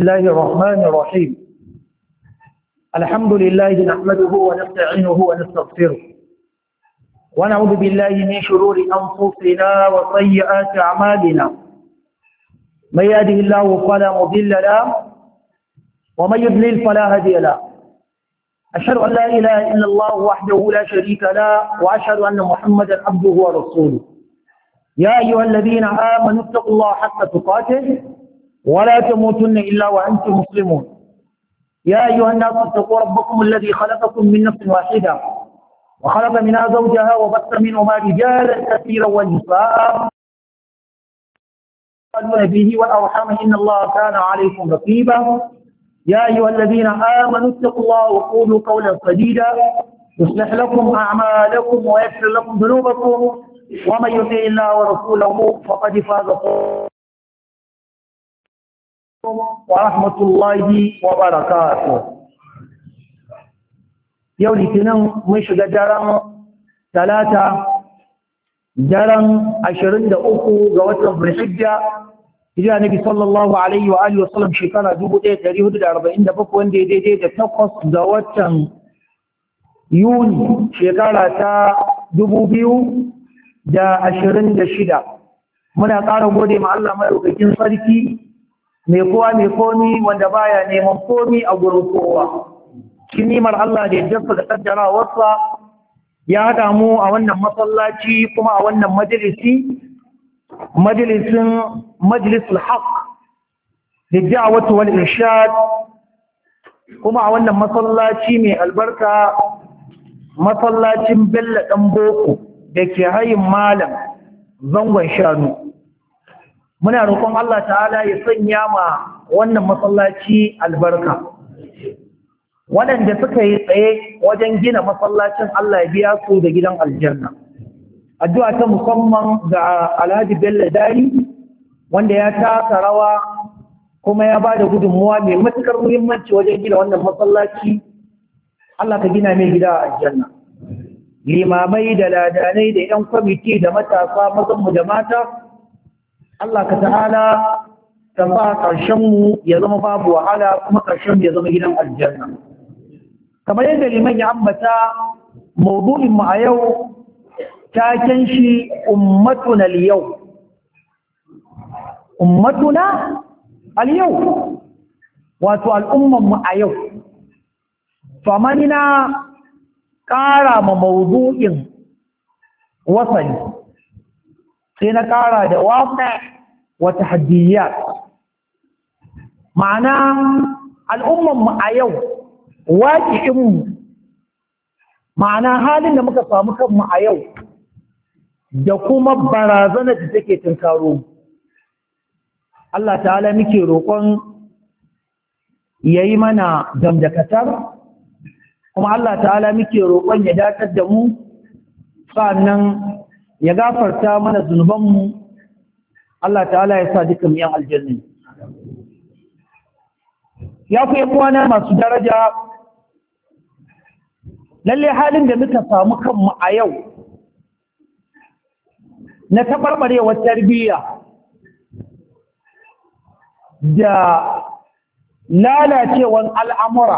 الله الرحمن الرحيم. الحمد لله نحمده ونستعينه ونستغفره ونعوذ بالله من شرور أنفسنا وسيئات أعمالنا. من يهده الله فلا مضل له ومن يضلل فلا هادي له. أشهد أن لا إله إلا الله وحده لا شريك له وأشهد أن محمدا عبده ورسوله. يا أيها الذين آمنوا اتقوا الله حق تقاته ولا تموتن إلا وأنتم مسلمون. يا أيها الناس اتقوا ربكم الذي خلقكم من نفس واحدة وخلق منها زوجها وبث منهما رجالا كثيرا ونساء به والأرحام إن الله كان عليكم رقيبا. يا أيها الذين آمنوا اتقوا الله وقولوا قولا سديدا يصلح لكم أعمالكم ويغفر لكم ذنوبكم ومن يطع الله ورسوله فقد فاز ورحمة الله وبركاته. يوم الاثنين مش دارن ثلاثة daren 23 ga watan Zulhijja hijira Nabi sallallahu alaihi wa alihi wasallam shekara 1447 wanda ya daidai da 8 ga watan Yuni shekara ta 2026. Muna ƙara gode ma Allah madaukakin sarki mai kowa mai komi wanda baya neman komi a gurin kowa. Cikin nimar Allah da ya jasa da kaddarawarsa ya haɗa mu a wannan masallaci kuma a wannan majalisul haq da da'awatu wal irshad kuma a wannan masallaci mai albarka masallacin Bello dan Boko da ke hayin malam zangon shanu. Muna roƙon Allah ta'ala ya sanya ma wannan masallaci albarka. Waɗanda suka yi tsaye wajen gina masallacin Allah ya biya su da gidan aljanna. Addu'a ta musamman ga Alhaji Bello Dari wanda ya taka rawa kuma ya ba da gudunmuwa mai matuƙar muhimmanci wajen gina wannan masallaci. Allah ka gina mai gida a aljanna. Limamai da ladanai da 'yan kwamiti da matasa mazanmu da mata, Allah ka ta'ala ta sa ƙarshenmu ya zama babu wahala kuma ƙarshenmu ya zama gidan aljanna. Kamar yadda liman ya ambata maudu'inmu a yau taken shi ummatuna al-yau. Ummatuna al-yau wato al'ummanmu a yau. To amma ni na ƙara ma maudu'in wasali sai na ƙara da wata hadiyya. Ma'ana al'ummanmu a yau waƙi'inmu, ma'ana halin da muka samu kanmu a yau da kuma barazanar da take tunkaro. Allah ta'ala muke roƙon ya yi mana gamdakatar, kuma Allah ta'ala muke roƙon ya datar da mu, sannan ya gafarta mana zunubanmu. Allah ta'ala ya sa duka miyan aljanna. Ya ku uwana masu daraja, lalle halin da muka samu kanmu a yau na taɓarɓarewar tarbiyya da lalacewar al'amura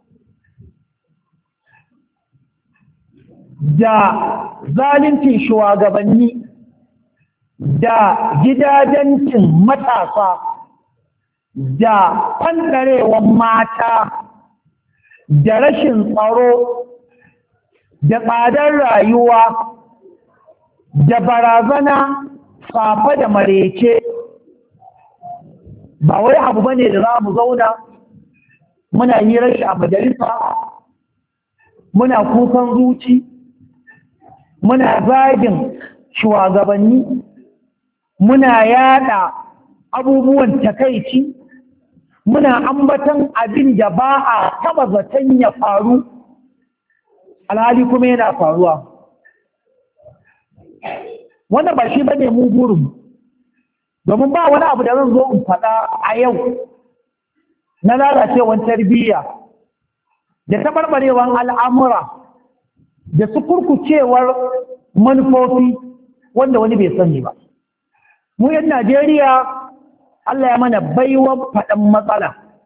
da zaluncin shugabanni da gidajencin matasa da fandarewar mata da rashin tsaro da tsadar rayuwa da barazana safa da marece ba wai abu bane da za mu zauna muna yi rashi a majalisa muna kukan zuci muna zagin shugabanni muna yada abubuwan takaici muna ambatan abin da ba a taba zaton ya faru alhali kuma yana faruwa. Wannan ba shi bane mu burin, domin ba wani abu da zan zo in faɗa a yau na lalacewar tarbiyya da taɓarɓarewar al'amura da su kurkucewar manufofi wanda wani bai sani ba. Mu yan Najeriya Allah ya mana baiwa faɗan matsala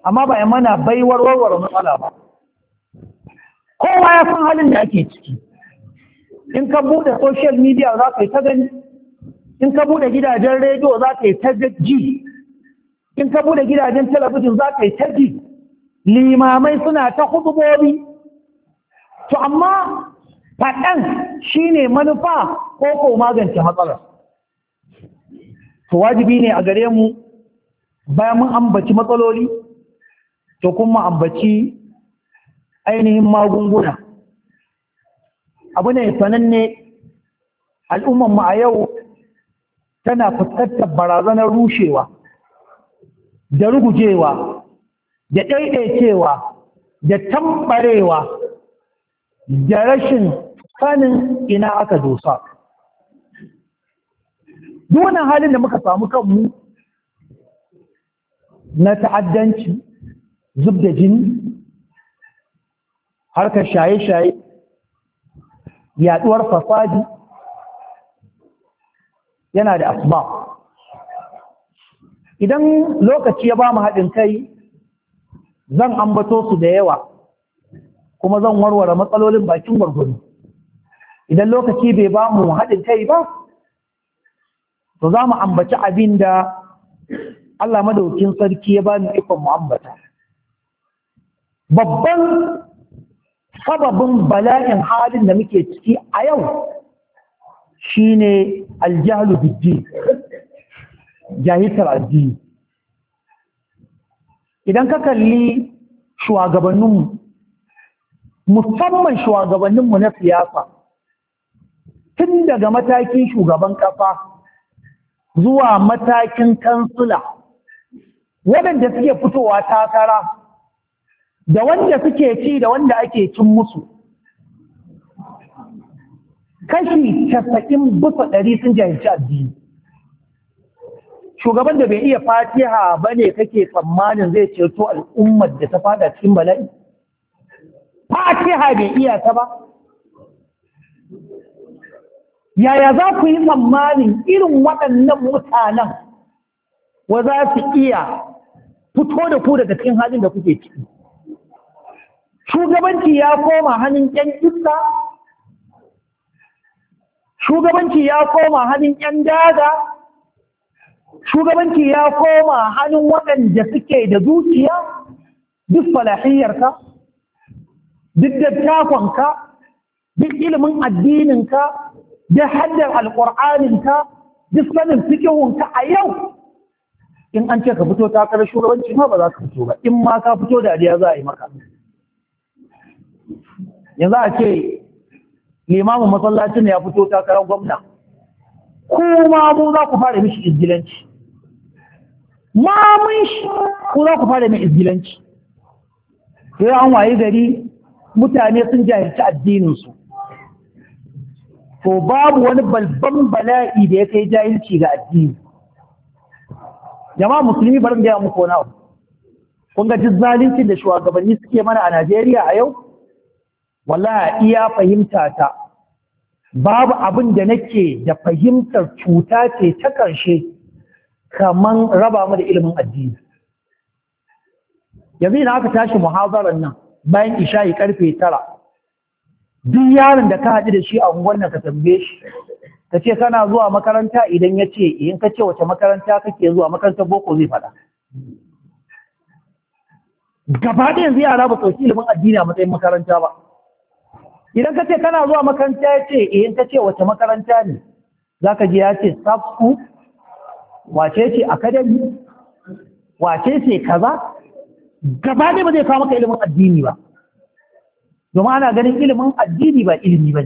amma ba ya mana baiwar warware matsala ba. Kowa ya san halin da ake ciki. In ka buɗe social media za ka yi ta gani, in ka buɗe gidajen rediyo za ka yi ta ji, in ka buɗe gidajen talabijin za ka yi ta ji, limamai suna ta hudubobi. To amma faɗan shi ne manufa ko magance matsalar. To wajibi ne a gare mu bayan mun ambaci matsaloli, to kuma ambaci ainihin magunguna. Abu ne sananne al'ummanmu a yau tana fuskantar barazanar rushewa da rugujewa da ɗaiɗaicewa da tambarewa da rashin sanin ina aka dosa. Duwannan halin da muka samu kanmu na ta'addanci, zub da jini, harkar shaye-shaye, yaduwar fasadi yana da asbab. Idan lokaci ya ba mu haɗin kai zan ambato su da yawa kuma zan warware matsalolin bakin gwargwado. Idan lokaci bai ba mu haɗin kai ba to za mu ambaci abin da Allah madaukin sarki ya ba mu ikon mu ambata. Babban sababin bala'in halin da muke ciki a yau shine aljahlu bid-din, jahiltar addini. Idan ka kalli shugabanninmu, musamman shugabanninmu na siyasa, tun daga matakin shugaban ƙasa zuwa matakin kansula, waɗanda suke fitowa takara da wanda suke ci da wanda ake cin musu, kashi 90% sun jahilci addini. Shugaban da bai iya fatiha ba ne kake tsammanin zai ceto al'ummar da ta fada cikin bala'i? Fatiha bai iya ta ba? Yaya za ku yi tsammanin irin waɗannan mutanen wa za su iya fito da ku daga cikin halin da kuke ciki? Shugabanci ya koma hannun ƴan iska? Shugabanci ya koma hannun ƴan daga? Shugabanci ya koma hannun waɗanda suke da zuciya, duk falahiyarka, duk dattakonka, duk ilimin addininka, duk haddar alƙur'aninka, duk sanin fikihunka a yau. In an ce ka fito takarar shugabanci ma ba za ka fito ba, in ma ka fito da ariya za a yi maka. Yanzu a ce limamin masallacin ya fito takarar gwamna, kuma mu za ku fara mishi izgilanci. Mamun shi ku za ku fara mai izgilanci. Sai an waye gari mutane sun jahilci addininsu. To babu wani balban bala'i da ya kai jahilci ga addini. Jama'a musulmi bari mu gaya muku wani abu. Kun ga duk zalincin da shugabanni suke mana a Najeriya a yau? Wallahi iya fahimta ta babu abin da nake da fahimtar cuta ce ta ƙarshe kaman raba mu da ilimin addini. Yanzu ina aka tashi muhazarar nan bayan isha'i karfe 9, duk yaron da ka haɗu da shi a unguwar ka tambaye shi ka ce kana zuwa makaranta, idan ya ce in ka ce wace makaranta kake zuwa, makarantar boko zai faɗa. Gaba da yanzu yara ba ɗauki ilimin addini a matsayin makaranta ba. Idan ka ce kana zuwa makaranta ya ce in ka ce wace makaranta ne, za ka je ya ce staff, wace ce academy, wace ce kaza. Gaba ɗaya ba zai kawo maka ilimin addini ba, domin ana ganin ilimin addini ba ilimi ba ne.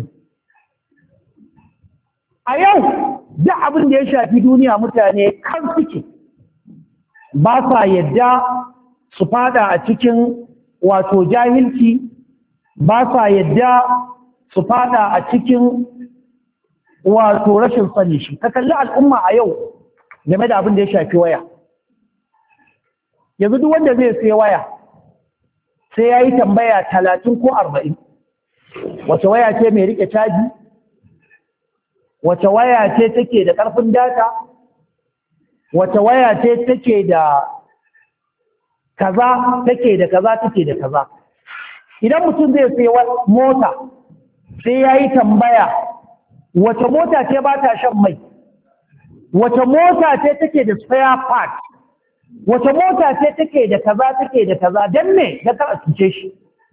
A yau duk abin da ya shafi duniya mutane kan suke ba sa yadda su fada a cikin wato jahilci, ba sa yadda su fada a cikin wato rashin sani shi. Ka kalli al'umma a yau game da abin da ya shafi waya. Yanzu duk wanda zai sai waya sai ya yi tambaya 30 ko 40. Wace waya ce mai rike caji? Wace waya ce take da ƙarfin data? Wace waya ce take da kaza take da kaza take da kaza. Idan mutum zai sai mota sai ya yi tambaya wace mota ce ba ta shan mai, wace mota ce take da spare part, wace mota ce take da kaza take da kaza, don me da kar a cuce shi.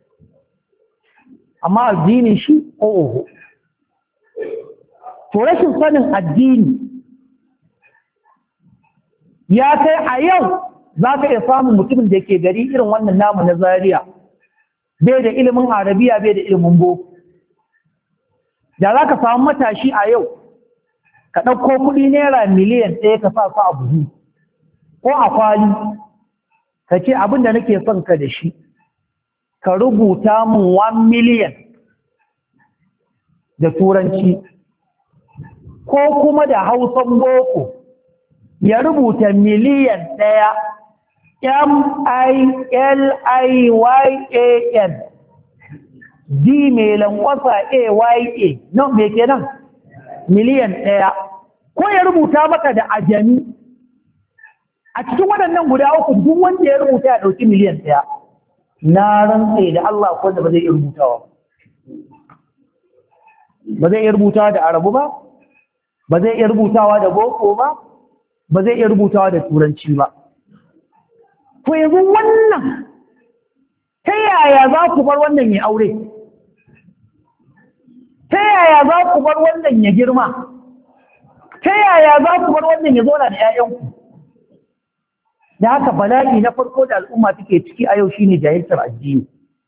Amma addini shi oho. To rashin sanin addini ya kai a yau za ka iya samun mutumin da ke gari irin wannan namu na Zaria bai da ilimin Arabiya bai da ilimin boko. Da za ka samu matashi a yau ka ɗauko kuɗi naira miliyan ɗaya ka sa su a buhu ko a kwali ka ce abin da nake son ka da shi ka rubuta min 1 miliyan da turanci ko kuma da hausan boko ya rubuta miliyan ɗaya MILIYAN D mai lankwasa AYA nan me kenan miliyan ɗaya, ko ya rubuta maka da ajami. A cikin waɗannan guda uku duk wanda ya rubuta ya ɗauki miliyan ɗaya, na rantse da Allah ko da ba zai iya rubutawa ba zai iya rubutawa da arabu ba zai iya rubutawa da boko ba zai iya rubutawa da turanci ba. To yanzu wannan ta yaya za ku bar wannan ya aure? Ta yaya za ku bar wannan ya girma? Ta yaya za ku bar wannan ya zauna da 'ya'yanku? Da haka bala'i na farko da al'umma take ciki a yau shine jahilcin addini.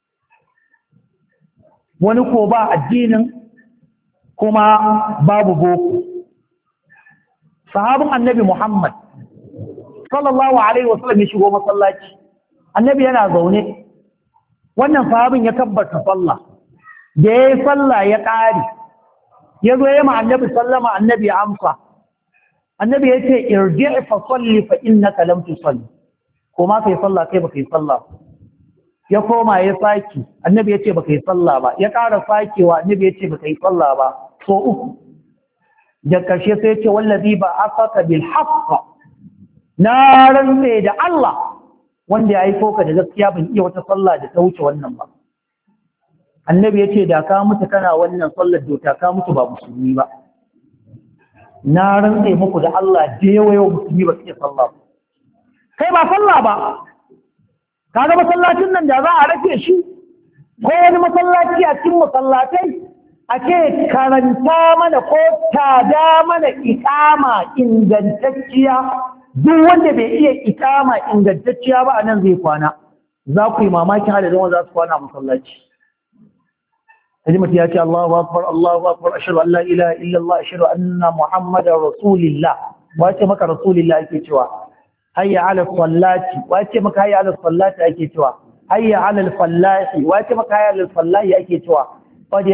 Wani ko ba addinin kuma babu boko. Sahabin Annabi Muhammad sallallahu alaihi wasallam ya shigo masallaci. Annabi yana zaune. Wannan sahabin ya tabbata sallah. Da yayi sallah ya ƙare. Ya zo ya ma Annabi sallama, Annabi ya amsa. Annabi ya ce irji' fa salli fa innaka lam tusalli. Koma kai sallah kai baka yi sallah. Ya koma ya saki. Annabi ya ce baka yi sallah ba. Ya ƙara sakewa. Annabi ya ce baka yi sallah ba. So uku. Da ƙarshe sai ya ce wallazi ba'athaka bil haqq. Na rantse da Allah wanda ya aiko ka da gaskiya ban iya wata sallah da ta wuce wannan ba. Annabi ya ce da ka mutu kana wannan sallar da ka mutu ba musulmi ba. Na rantse muku da Allah da yawa musulmi ba su iya sallah ba. Kai ba sallah ba. Ka ga masallacin nan da za a rake shi ko wani masallaci a cikin masallatai a ce karanta mana ko tada mana iƙama ingantacciya. Duk wanda bai iya ikama ingantacciya ba a nan zai kwana, za ku yi mamakin adadin wanda za su kwana a masallaci. Kaji mutum ya ce Allahu Akbar, ashhadu an la ilaha illallah, ashhadu anna Muhammadar Rasulillah. Wace maka Rasulillah ake cewa? Hayya ala sallati. Wace maka hayya ala sallati ake cewa? Hayya ala fallahi. Wace maka hayya ala fallahi ake cewa? Qad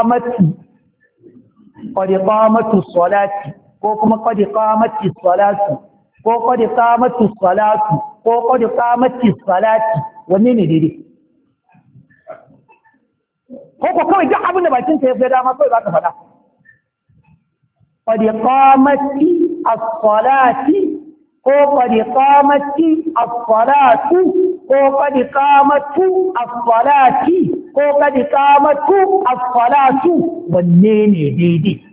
qamatu salati ko kuma qad qamati salatu. Ko kwadi kamati salatu ko kwadi kamati salati, wanne ne daidai? Ko kawai duk abin da bakin ka ya fi dama kawai za ka faɗa. Kwadi kamati as-salati ko kwadi kamati as-salatu ko kwadi kamatu as-salati ko kwadi kamatu as-salatu, wanne ne daidai?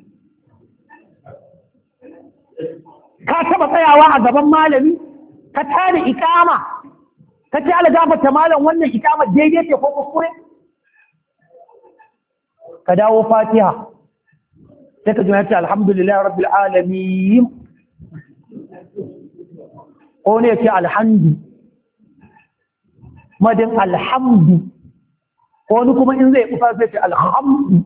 Ka taba tsayawa a gaban malami ka tada ikama ka ce ala gafarta malam wannan ikama daidai ce ko kuskure? Ka dawo Fatiha sai ka ji ya ce alhamdulillahi rabbil alamin, ko ne ya ce alhamdu madin alhamdu, ko wani kuma in zai kusa sai ce alhamdu.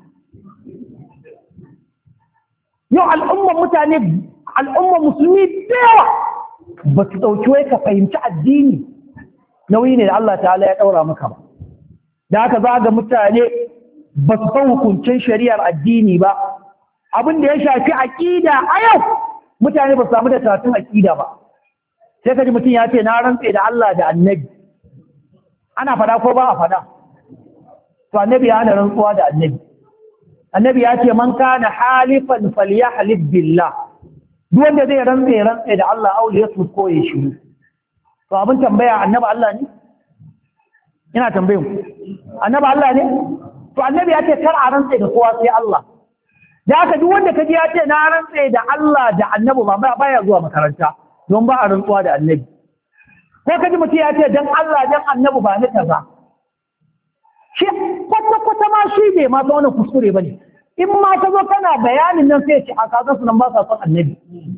Yau al'umma musulmi da yawa ba su ɗauki wai ka fahimci addini nauyi ne da Allah ta'ala ya ɗaura maka ba. Da haka za ga mutane ba su san hukuncin shari'ar addini ba. Abin da ya shafi aƙida a yau mutane ba su samu da tatun aƙida ba. Sai ka ji mutum ya ce na rantse da Allah da annabi. Ana faɗa ko ba a faɗa? To annabi ya hana rantsuwa da annabi. Annabi ya ce man kana halifan falyahlif billah. Duk wanda zai rantse da Allah aure ya su koye shi. to abin tambaya annabi Allah ne ina tambayin annabi Allah ne to annabi ya ce kar a rantse da kowa sai Allah da haka duk wanda kaji ya ce na rantse da Allah da annabi ba baya zuwa makaranta don ba a rantsuwa da annabi ko kaji mutum ya ce dan Allah dan annabi ba ni kaza shi kwata ma shi bai ma ta wannan kuskure bane in ma ta zo kana bayanin nan sai ce a kaza su nan ba sa son annabi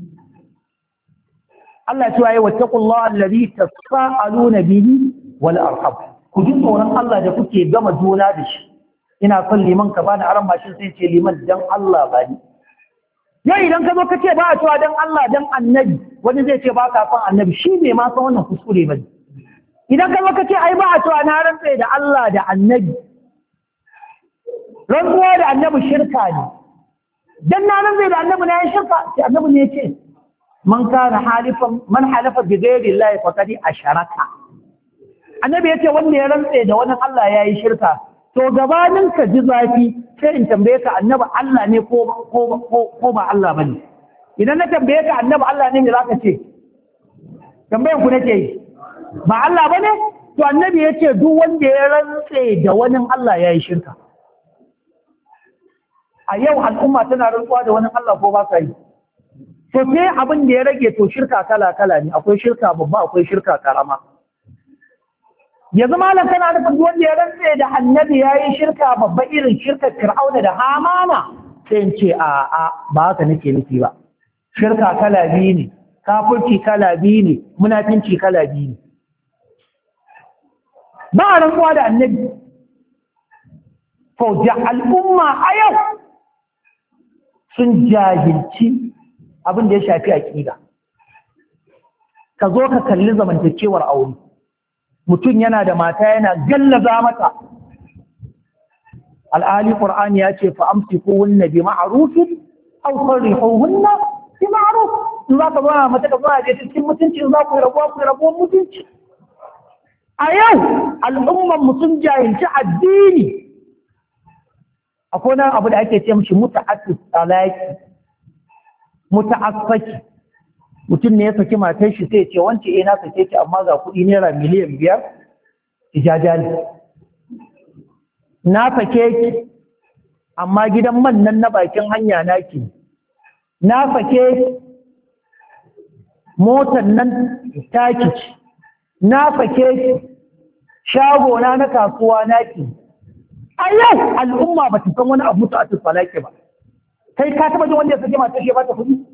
Allah ya ce ayi wattaqullaha allazi tasaaluna bihi wal arham ku ji tsoron Allah da kuke gama juna da shi ina son liman ka bani aran mashin sai ce liman dan Allah ba ni yau idan ka zo ka ce ba a cewa dan Allah dan annabi wani zai ce ba ka son annabi shi bai ma san wannan kuskure ba idan ka zo ka ce ai ba a cewa na rantsa da Allah da annabi rantsuwa da annabi shirka ne dan na rantsa da annabi na yin shirka sai annabi ne ya ce man halafa bi ghairi Allah faqad asharaka annabi yace wanda ya rantse da wani Allah yayi shirka to gabanin ka ji zafi sai in tambaye ka annabi Allah ne ko ba Allah bane idan na tambaye ka annabi Allah ne me zaka ce tambayan ku nake yi ba Allah bane to annabi yace duk wanda ya rantse da wani Allah yayi shirka a yau al'umma tana rantsuwa da wani Allah ko ba sa yi to sai abin da ya rage to shirka kala-kala ne akwai shirka babba akwai shirka karama yanzu malam kana da wanda ya rantse da annabi yayi shirka babba irin shirka Fir'auna da Hamana sai in ce a ba haka nake nufi ba shirka kala biyu ne kafirci kala biyu ne munafinci kala biyu ne ba a rantsuwa da annabi to da al'umma a yau sun jahilci abin da ya shafi aƙida ka zo ka kalli zamantakewar aure mutum yana da mata yana gallaza mata al'ali ƙur'ani ya ce fa amsikuhunna bi ma'rufin aw sarrihuhunna bi ma'ruf in za ka zo na mata ka zo je cikin mutunci in za ku yi rabuwa mutunci a yau al'umman mu sun jahilci addini akwai nan abu da ake ce mishi muta'assis talaki muta'assaki mutum ne ya saki matar shi sai ce wance na sake ki amma ga kuɗi naira miliyan 5 ijajali na sake ki amma gidan man nan na bakin hanya naki na sake motar nan taki na sake ki shago na kasuwa naki a yau al'umma ba ta san wani abu mutu'assis talaki ba kai ka taba jin wanda ya sake matar shi ba ta kuɗi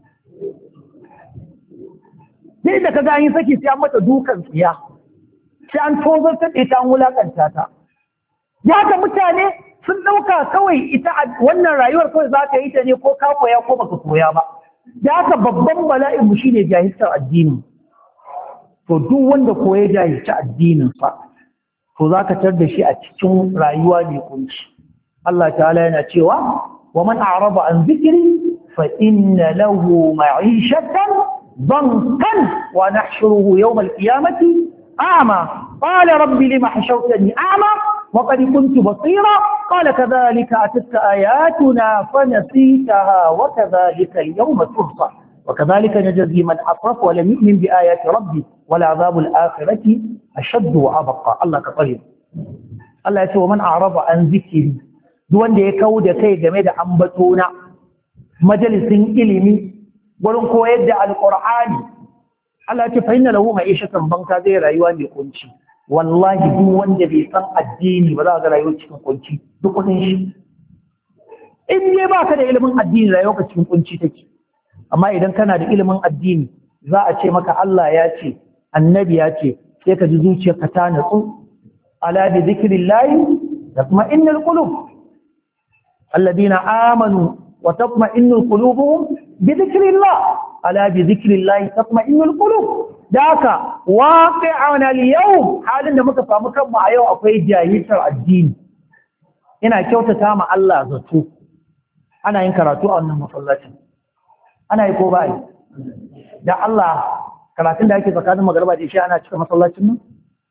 sai da ka ga yin saki sai an mata dukan tsiya sai an tozartar da ita an wulakanta ta ya ga mutane sun ɗauka kawai ita wannan rayuwar kawai za ka yi ta ne ko ka koya ko baka koya ba da haka babban bala'in mu shine jahilcin addini to duk wanda koya jahilci addinin sa to za ka tar da shi a cikin rayuwa mai kunci Allah ta'ala yana cewa ومن أعرض عن ذكري فإن له معيشة ضنكا ونحشره يوم القيامة أعمى قال رب لم حشرتني أعمى وقد كنت بصيرا قال كذلك أتتك آياتنا فنسيتها وكذلك اليوم تحصى وكذلك نجزي من أسرف ولم يؤمن بآيات ربي ولعذاب الآخرة أشد وأبقى الله كطيب الله يقول ومن أعرض عن ذكري duk wanda ya kawo da kai game da ambatona majalisin ilimi wurin koyar da alqur'ani Allah ya ce fa inna lahu ma'ishatan banka zai rayuwa mai kunci wallahi duk wanda bai san addini ba za ga rayuwa cikin kunci duk kudin shi in ne baka da ilimin addini rayuwa cikin kunci take amma idan kana da ilimin addini za a ce maka Allah ya ce annabi ya ce sai ka ji zuciyarka ta natsu ala bi dhikrillahi tatma'innul qulub الذين آمنوا وتطمئن قلوبهم بذكر الله ألا بذكر الله تطمئن القلوب ذاك واقعنا اليوم حالا da muka samu kanmu a yau akwai jahilcin addini ina kyautata ma Allah zato ana yin karatu a wannan masallacin ana yi ko ba yi da Allah karatun da ake tsakanin magariba da isha ana cika masallacin nan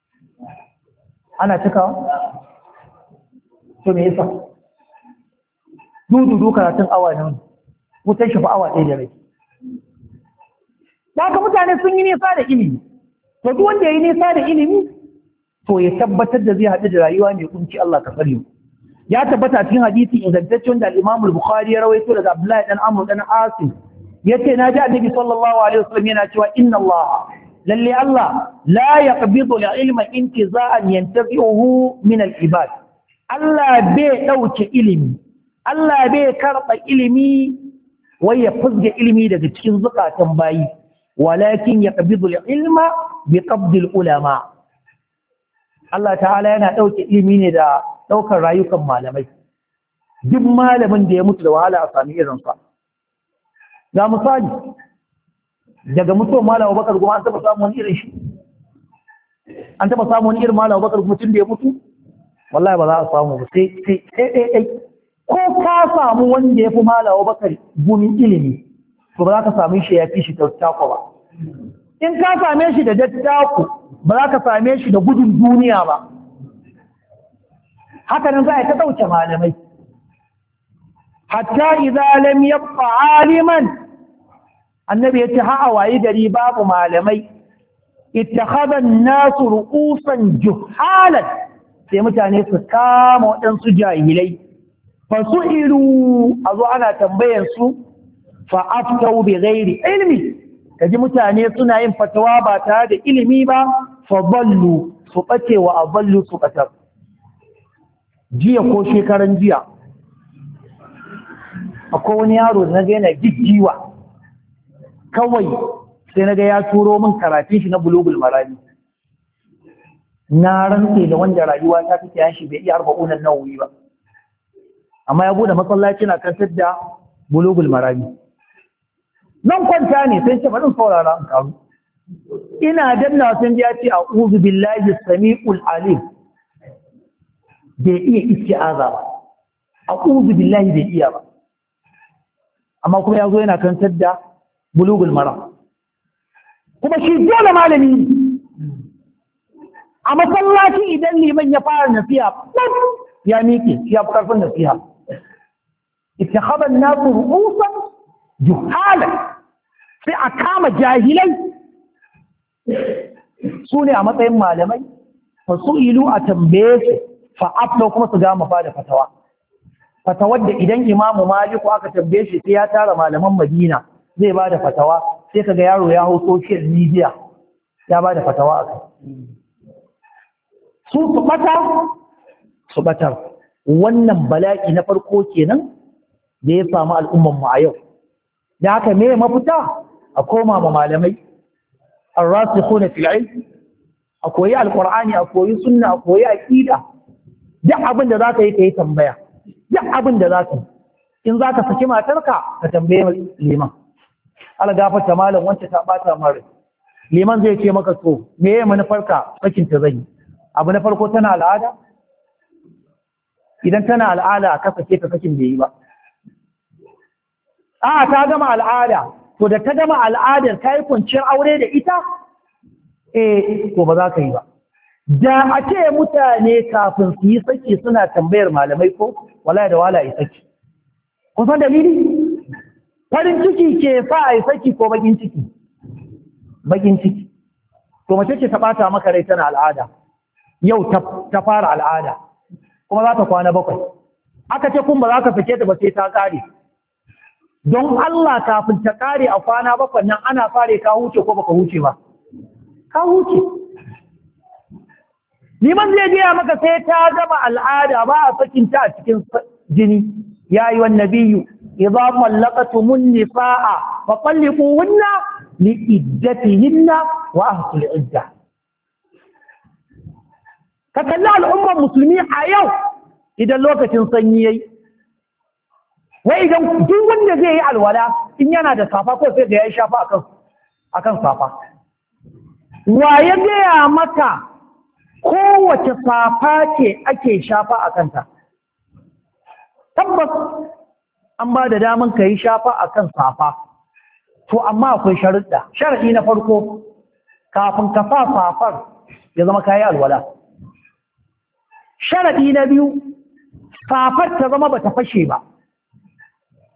ana cikawa to me yasa dudu karatun awa ne wutan shafa awa ɗaya da rai da haka mutane sun yi nisa da ilimi to duk wanda yayi nisa da ilimi to ya tabbatar da zai haɗu da rayuwa mai kunci Allah ka tsare mu. Ya tabbata cikin hadisi ingantacce wanda al-Imam al-Bukhari ya rawaito daga Abdullahi dan Amr dan Asim yace naji Annabi sallallahu alaihi wasallam yana cewa inna Allah lalle Allah la yaqbidu al-ilma intiza'an yantafi'uhu min al-ibad. Allah bai dauke ilimi, Allah bai karba ilimi wai ya fuzge ilimi daga cikin zukatan bayi, walakin yaqbidu al-ilma bi qabdi al-ulama. Allah ta'ala yana dauke ilimi ne da daukar rayukan malamai. Duk malamin da ya mutu da wahala a sami irinsa. Ga misali, daga mutuwar Malam Abubakar Gumi an taba samu wani irin shi? An taba samu wani irin Malam Abubakar Gumi tun da ya mutu? Wallahi ba za a samu ba sai. Ko ka samu wanda ya fi Malam Abubakar Gumi ilimi, to ba za ka same shi ya fi shi tattako ba. In ka same shi da dattako, ba za ka same shi da gudun duniya ba. Haka nan za a ta ɗauke malamai. Hatta idza lam yabqa aliman, annabi yace ha a wayi gari babu malamai, ittakhadha an-nasu ru'usan juhalan, sai mutane su kama waɗansu jahilai fa su'ilu azo ana tambayar su fa aftau bi ghairi ilmi, kaji mutane suna yin fatawa ba tare da ilimi ba, fa ballu su bace wa aballu su qatar. Jiya ko shekaran jiya akwai wani yaro da naga yana jijjiwa, kawai sai naga ya turo min karatun shi na bulugul marami. Na rantse da wanda rayuwa ta take yashi bai iya arba'unan nawawi ba, amma ya bude masallaci na kantar da bulugul marami. Nan kwanta ne sai ce faɗin saurara an karu, ina danna sun ji ya ce a'udhu billahi samiul alim, bai iya isti'aza ba, a'udhu billahi bai iya ba, amma kuma ya zo yana kantar da bulugul maram. Kuma shi dole malami ne. A masallaci idan liman ya fara nasiha ya miƙe, ya fi ƙarfin nasiha. Ittakhadha an-nasu ru'usan juhalan, sai a kama jahilai su ne a matsayin malamai, fa su'ilu a tambaye su fa aflo kuma su gama fa da fatawa. Fatawar da idan Imamu Maliku aka tambaye shi sai ya tara malaman Madina zai ba da fatawa, sai kaga yaro ya hau social media ya ba da fatawa a kai. Su batar. Wannan bala'i na farko kenan da ya samu al'ummanmu a yau. Da haka me mafita? A koma ma malamai, ar-rasikhuna fil ilm, a koyi alqur'ani, a koyi sunna, a koyi aqida. Duk abin da zaka yi kai tambaya. Duk abin da zaka yi. In zaka saki matarka ka tambaye liman. Allah gafarta malam wanda ta bata mare. Liman zai ce maka to me ya manufarka sakin ta zai? Abu na farko tana al'ada? Idan tana al'ada ka sake ta sakin bai yi ba. A ta gama al'ada, to da ta gama al'adar ta yi kwanciyar aure da ita? To ba za ka yi ba. Da a ce mutane kafin su yi saki suna tambayar malamai ko wala da wala yi saki. Kun san dalili? Farin ciki ke sa a yi saki ko bakin ciki? Bakin ciki. To mace ce ta ɓata maka rai tana al'ada. Yau ta fara al'ada. Kuma za ta kwana 7. Aka ce kun ba za ka sake ta ba sai ta ƙare. Don Allah kafin ta ƙare a kwana 7 nan ana fare ka huce ko baka huce ba. Ka huce. Liman zai gaya maka sai ta gama al'ada ba a sakin ta a cikin jini. Ya yi wa nabiyu, idza mallaqatumun nisaa fa talliquhunna li iddatihinna wa ahsul idda. Ka kalli al'ummar musulmi a yau idan lokacin sanyi yayi. Wai idan duk wanda zai yi alwala in yana da safa ko sai da ya shafa akan safa. Wa ya gaya maka kowace safa ce ake shafa a kanta? Tabbas an ba da daman ka yi shafa a kan safa, to amma akwai sharuɗa. Sharaɗi na farko, kafin ka sa safar ya zama kayi alwala. Sharaɗi na biyu, safar ta zama ba ta fashe ba.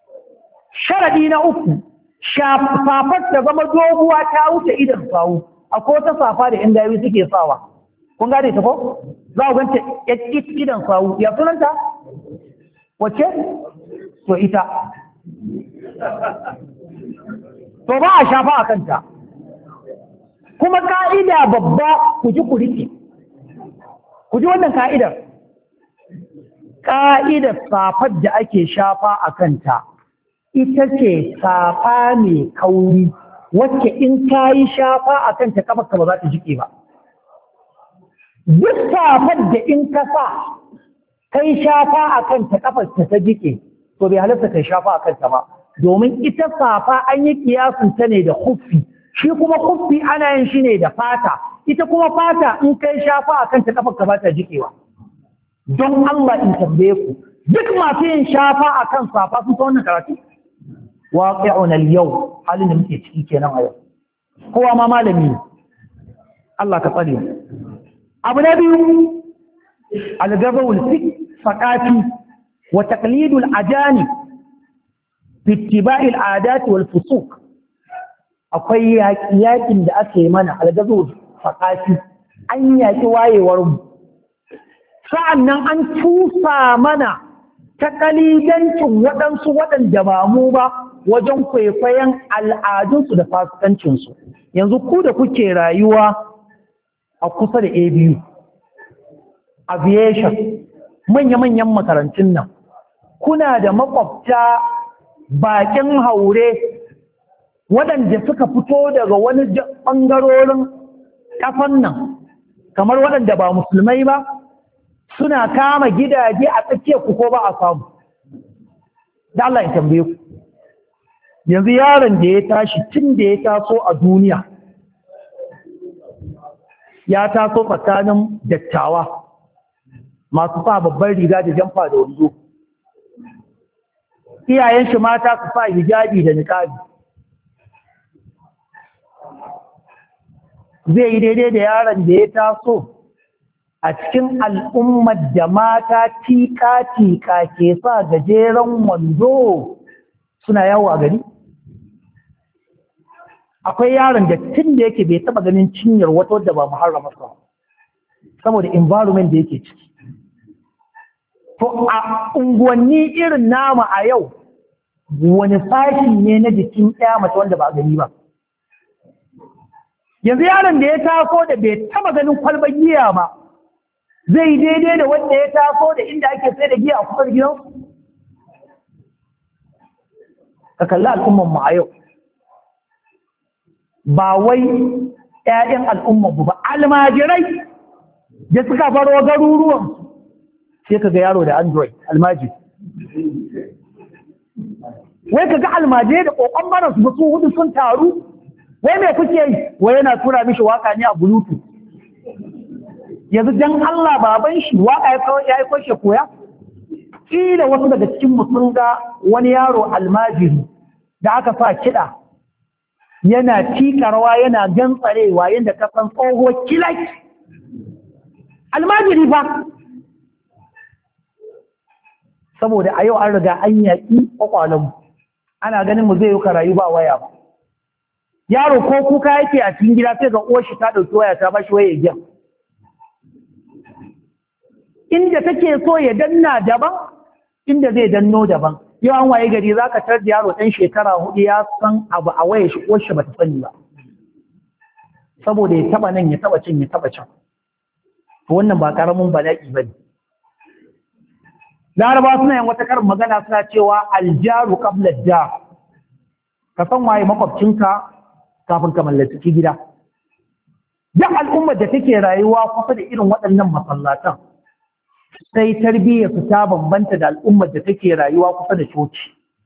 Sharaɗi na uku, safar ta zama doguwa ta wuce idan sawu. akwai wata safa da yan gawi suke sawa kun gane ta ko za ku ganta idan sawu ya sunanta wace to ita to ba a shafa a kanta kuma ka'ida babba ku ji ku rike ku ji wannan ka'idar safar da ake shafa a kanta ita ce safa mai kauri wacce in ka yi shafa a kanta kafarka ba za ta jike ba duk safar da in ka sa kai shafa a kanta kafarka ta jike to bai halatta kai shafa a kanta ba domin ita safa an yi kiyasin ta ne da huffi shi kuma huffi ana yin shi ne da fata ita kuma fata in kai shafa a kanta kafarka ba ta jikewa don Allah in tambaye ku duk masu yin shafa a kan safa sun ta wannan karatu waqi'un al-yau halin da muke ciki kenan a yau kowa ma malami ne Allah ka tsare abu na biyu al-gabawul faqati wa taqlid al-ajani fi ittiba' al-adat wal fusuq akwai yakin da ake mana al-gabawul faqati an yaki wayewar mu sa'annan an tusa mana takalidancin waɗansu waɗanda ba mu ba wajen kwaikwayon al'adunsu da fasikancinsu yanzu ku da kuke rayuwa a kusa da ABU aviation manya-manyan makarantun nan kuna da makwabta bakin haure waɗanda suka fito daga wani ɓangarorin ƙafan nan kamar waɗanda ba musulmai ba suna kama gidaje a tsakiyar ku ko ba a samu da Allah ya tambaye ku yanzu yaron da ya tashi tun da ya taso a duniya ya taso tsakanin dattawa masu sa babbar riga da jamfa da wando iyayen shi mata su sa hijabi da niqabi zai yi daidai da yaron da ya taso a cikin al'ummar da mata tika-tika ke sa gajeren wando suna yawo a gari? Akwai yaron da tun da yake bai taba ganin cinyar wata wadda ba muharrama sa saboda environment da yake ciki. To a unguwanni irin nama a yau wani sashi ne na jikin ɗaya mace wanda ba a gani ba. Yanzu yaron da ya taso da bai taba ganin kwalbar giya ba zai daidai da wanda ya taso da inda ake sai da giya a kusa da gidan ka kalli al'umman mu a yau ba wai ƴaƴan al'umman mu ba almajirai da suka faro garuruwan sai ka ga yaro da android almaji wai ka ga almajirai da kokon bara su su hudu sun taru wai me kuke yi wai yana tura mishi waka ne a bluetooth yanzu dan Allah baban shi waka ya yi kwashe koya kila wasu daga cikin sun ga wani yaro almajiri da aka sa kiɗa yana tika rawa yana gantsarewa yadda ka san tsohuwar kilaki almajiri ba saboda a yau an riga an yaƙi ƙwaƙwalonmu ana ganin mu zai yi karayu ba waya ba yaro ko kuka yake a cikin gida sai ga uwar shi ta ɗauki waya ta bashi waya ya inda take so ya danna daban inda zai danno daban yau an waye gari zaka tar da yaro ɗan shekara 4 ya san abu a wayar shi ko shi bata sani ba saboda ya taba nan ya taba can ya taba can to wannan ba karamin bala'i bane Laraba suna yin wata karin magana suna cewa aljaru qabla ad-dar ka san waye makwabcinka kafin ka mallaki gida duk al'ummar da take rayuwa kusa da irin waɗannan masallatan sai tarbiyyar su ta bambanta da al'ummar da take rayuwa kusa da coci.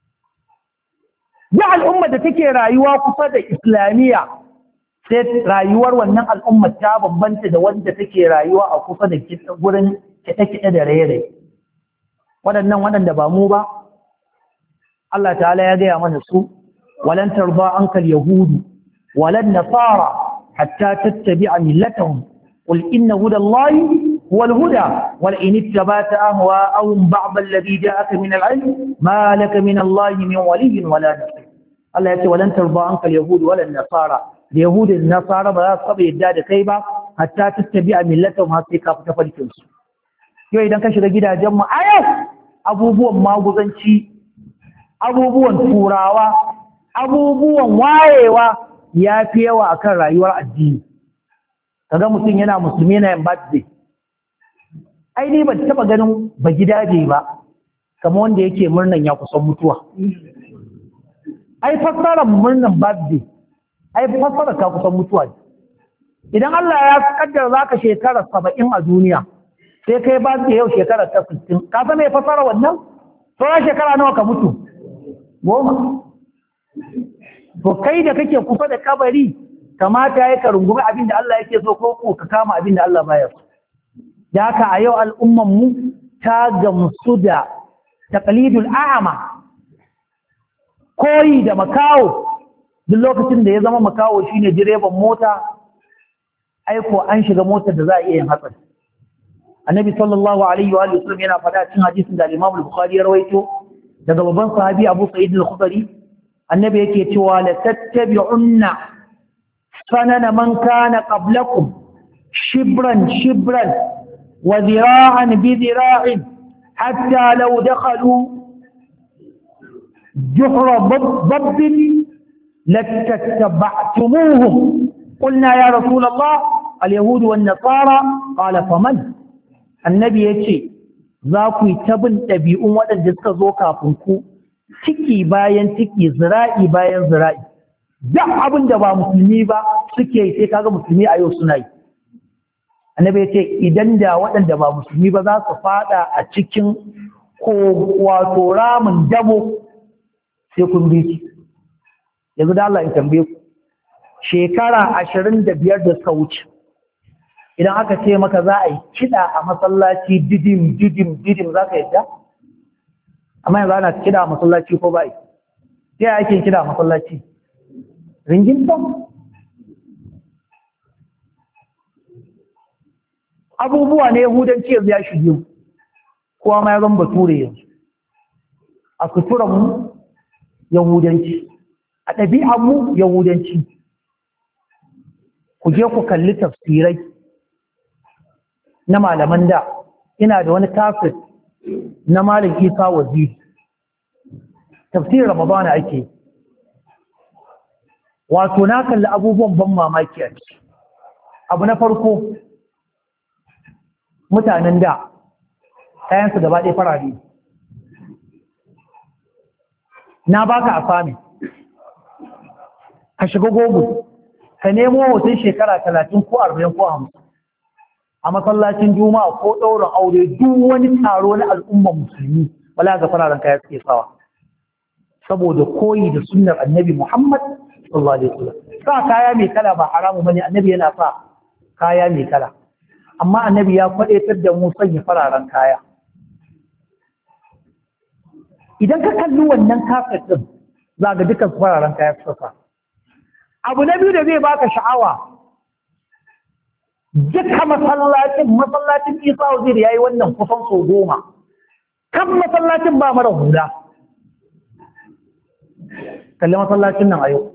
Ya al'ummar da take rayuwa kusa da islamiyya sai rayuwar wannan al'ummar ta bambanta da wanda take rayuwa a kusa da gurin kiɗe-kiɗe da raye-raye. Waɗannan waɗanda ba mu ba, Allah ta'ala ya gaya mana su, walan tarba ankal yahudu, walan nasara hatta tattabi'a millatahum, qul inna hudallahi هو الهدى ولئن اتبعت أهواءهم بعض الذي جاءك من العلم ما لك من الله من ولي ولا نصير الله يقول ولن ترضى عنك اليهود ولا النصارى da yahudin nasara ba za su saba yadda da kai ba hatta tattabi a millatan ma sai ka fita farkin su. Yau idan ka shiga gidajen mu a yau abubuwan maguzanci, abubuwan turawa, abubuwan wayewa ya fi yawa akan rayuwar addini. Kaga mutum yana musulmi na yin birthday. Ai ni ban taba ganin ba gidaje ba kamar wanda yake murnan ya kusan mutuwa. Ai fassarar murnan birthday, ai fassarar ka kusan mutuwa. Idan Allah ya kaddara zaka shekara 70 a duniya, sai kai birthday yau shekara ta 60. Ka san me fassara wannan? Sauran shekara nawa ka mutu? 10. To kai da kake kusa da kabari kamata ya ka rungumi abin da Allah yake so ko ka kama abin da Allah baya so. Da haka a yau al'umman mu ta gamsu da taqlidul a'ma, koyi da makawo. Duk lokacin da ya zama makawo shine direban mota, aiko an shiga motar da za a iya yin hatsari. Annabi sallallahu alaihi wa sallam yana faɗa cikin hadisin da Imam al-Bukhari ya rawaito daga babban sahabi Abu Sa'id al-Khudri, annabi yake cewa la tattabi'unna sanana man kana qablakum shibran shibran wa dhira'an bi dhira'in hatta law dakhalu juhra dabbin لاتتبعتموهم قلنا يا رسول الله اليهود والنصارى قال فمن النبي يتي ذاكو يتبن ɗabi'un waɗanda suka zo kafin ku ciki bayan ciki zira'i bayan zira'i duk abin da ba musulmi ba suke yi sai kaga musulmi a yau suna yi. Annabi ya ce idan da waɗanda ba musulmi ba za su fada a cikin ko wato ramin damo sai kun bi shi. Yanzu da Allah in tambaye ku shekara 25 da suka wuce idan aka ce maka za a yi kiɗa a masallaci didim za ka yadda? Amma yanzu ana kiɗa a masallaci ko ba yi? sai ake kiɗa a masallaci ringin tom. Abubuwa ne yahudanci yanzu ya shige mu, kowa ma ya zama bature yanzu. A suturan mu yahudanci, a ɗabi'an mu yahudanci. Ku je ku kalli tafsirai na malaman da. Ina da wani kafir na Malam Isa Waziri, tafsirin Ramadana ake. Wato na kalli abubuwan ban mamaki a ciki. Abu na farko, mutanen da kayansu gaba ɗaya farare. Na baka a sami ka shiga Google ka nemo hoton shekara 30 ko 40 ko 50 a masallacin Juma'a ko ɗaurin aure duk wani taro na al'ummar musulmi wala ga fararen kaya suke sawa saboda koyi da sunnar Annabi Muhammad sallallahu alaihi wasallam. Sa kaya mai kala ba haramu bane, Annabi yana sa kaya mai kala, amma Annabi ya kwadaitar da mu sanya fararen kaya. Idan ka kalli wannan kafet din za ga dukkan fararen kaya suka sa. Abu na biyu da zai baka sha'awa, duka masallacin Isa Waziri yayi wannan kusan sau 10. Kan masallacin ba mara hula. Kalli masallacin nan a yau.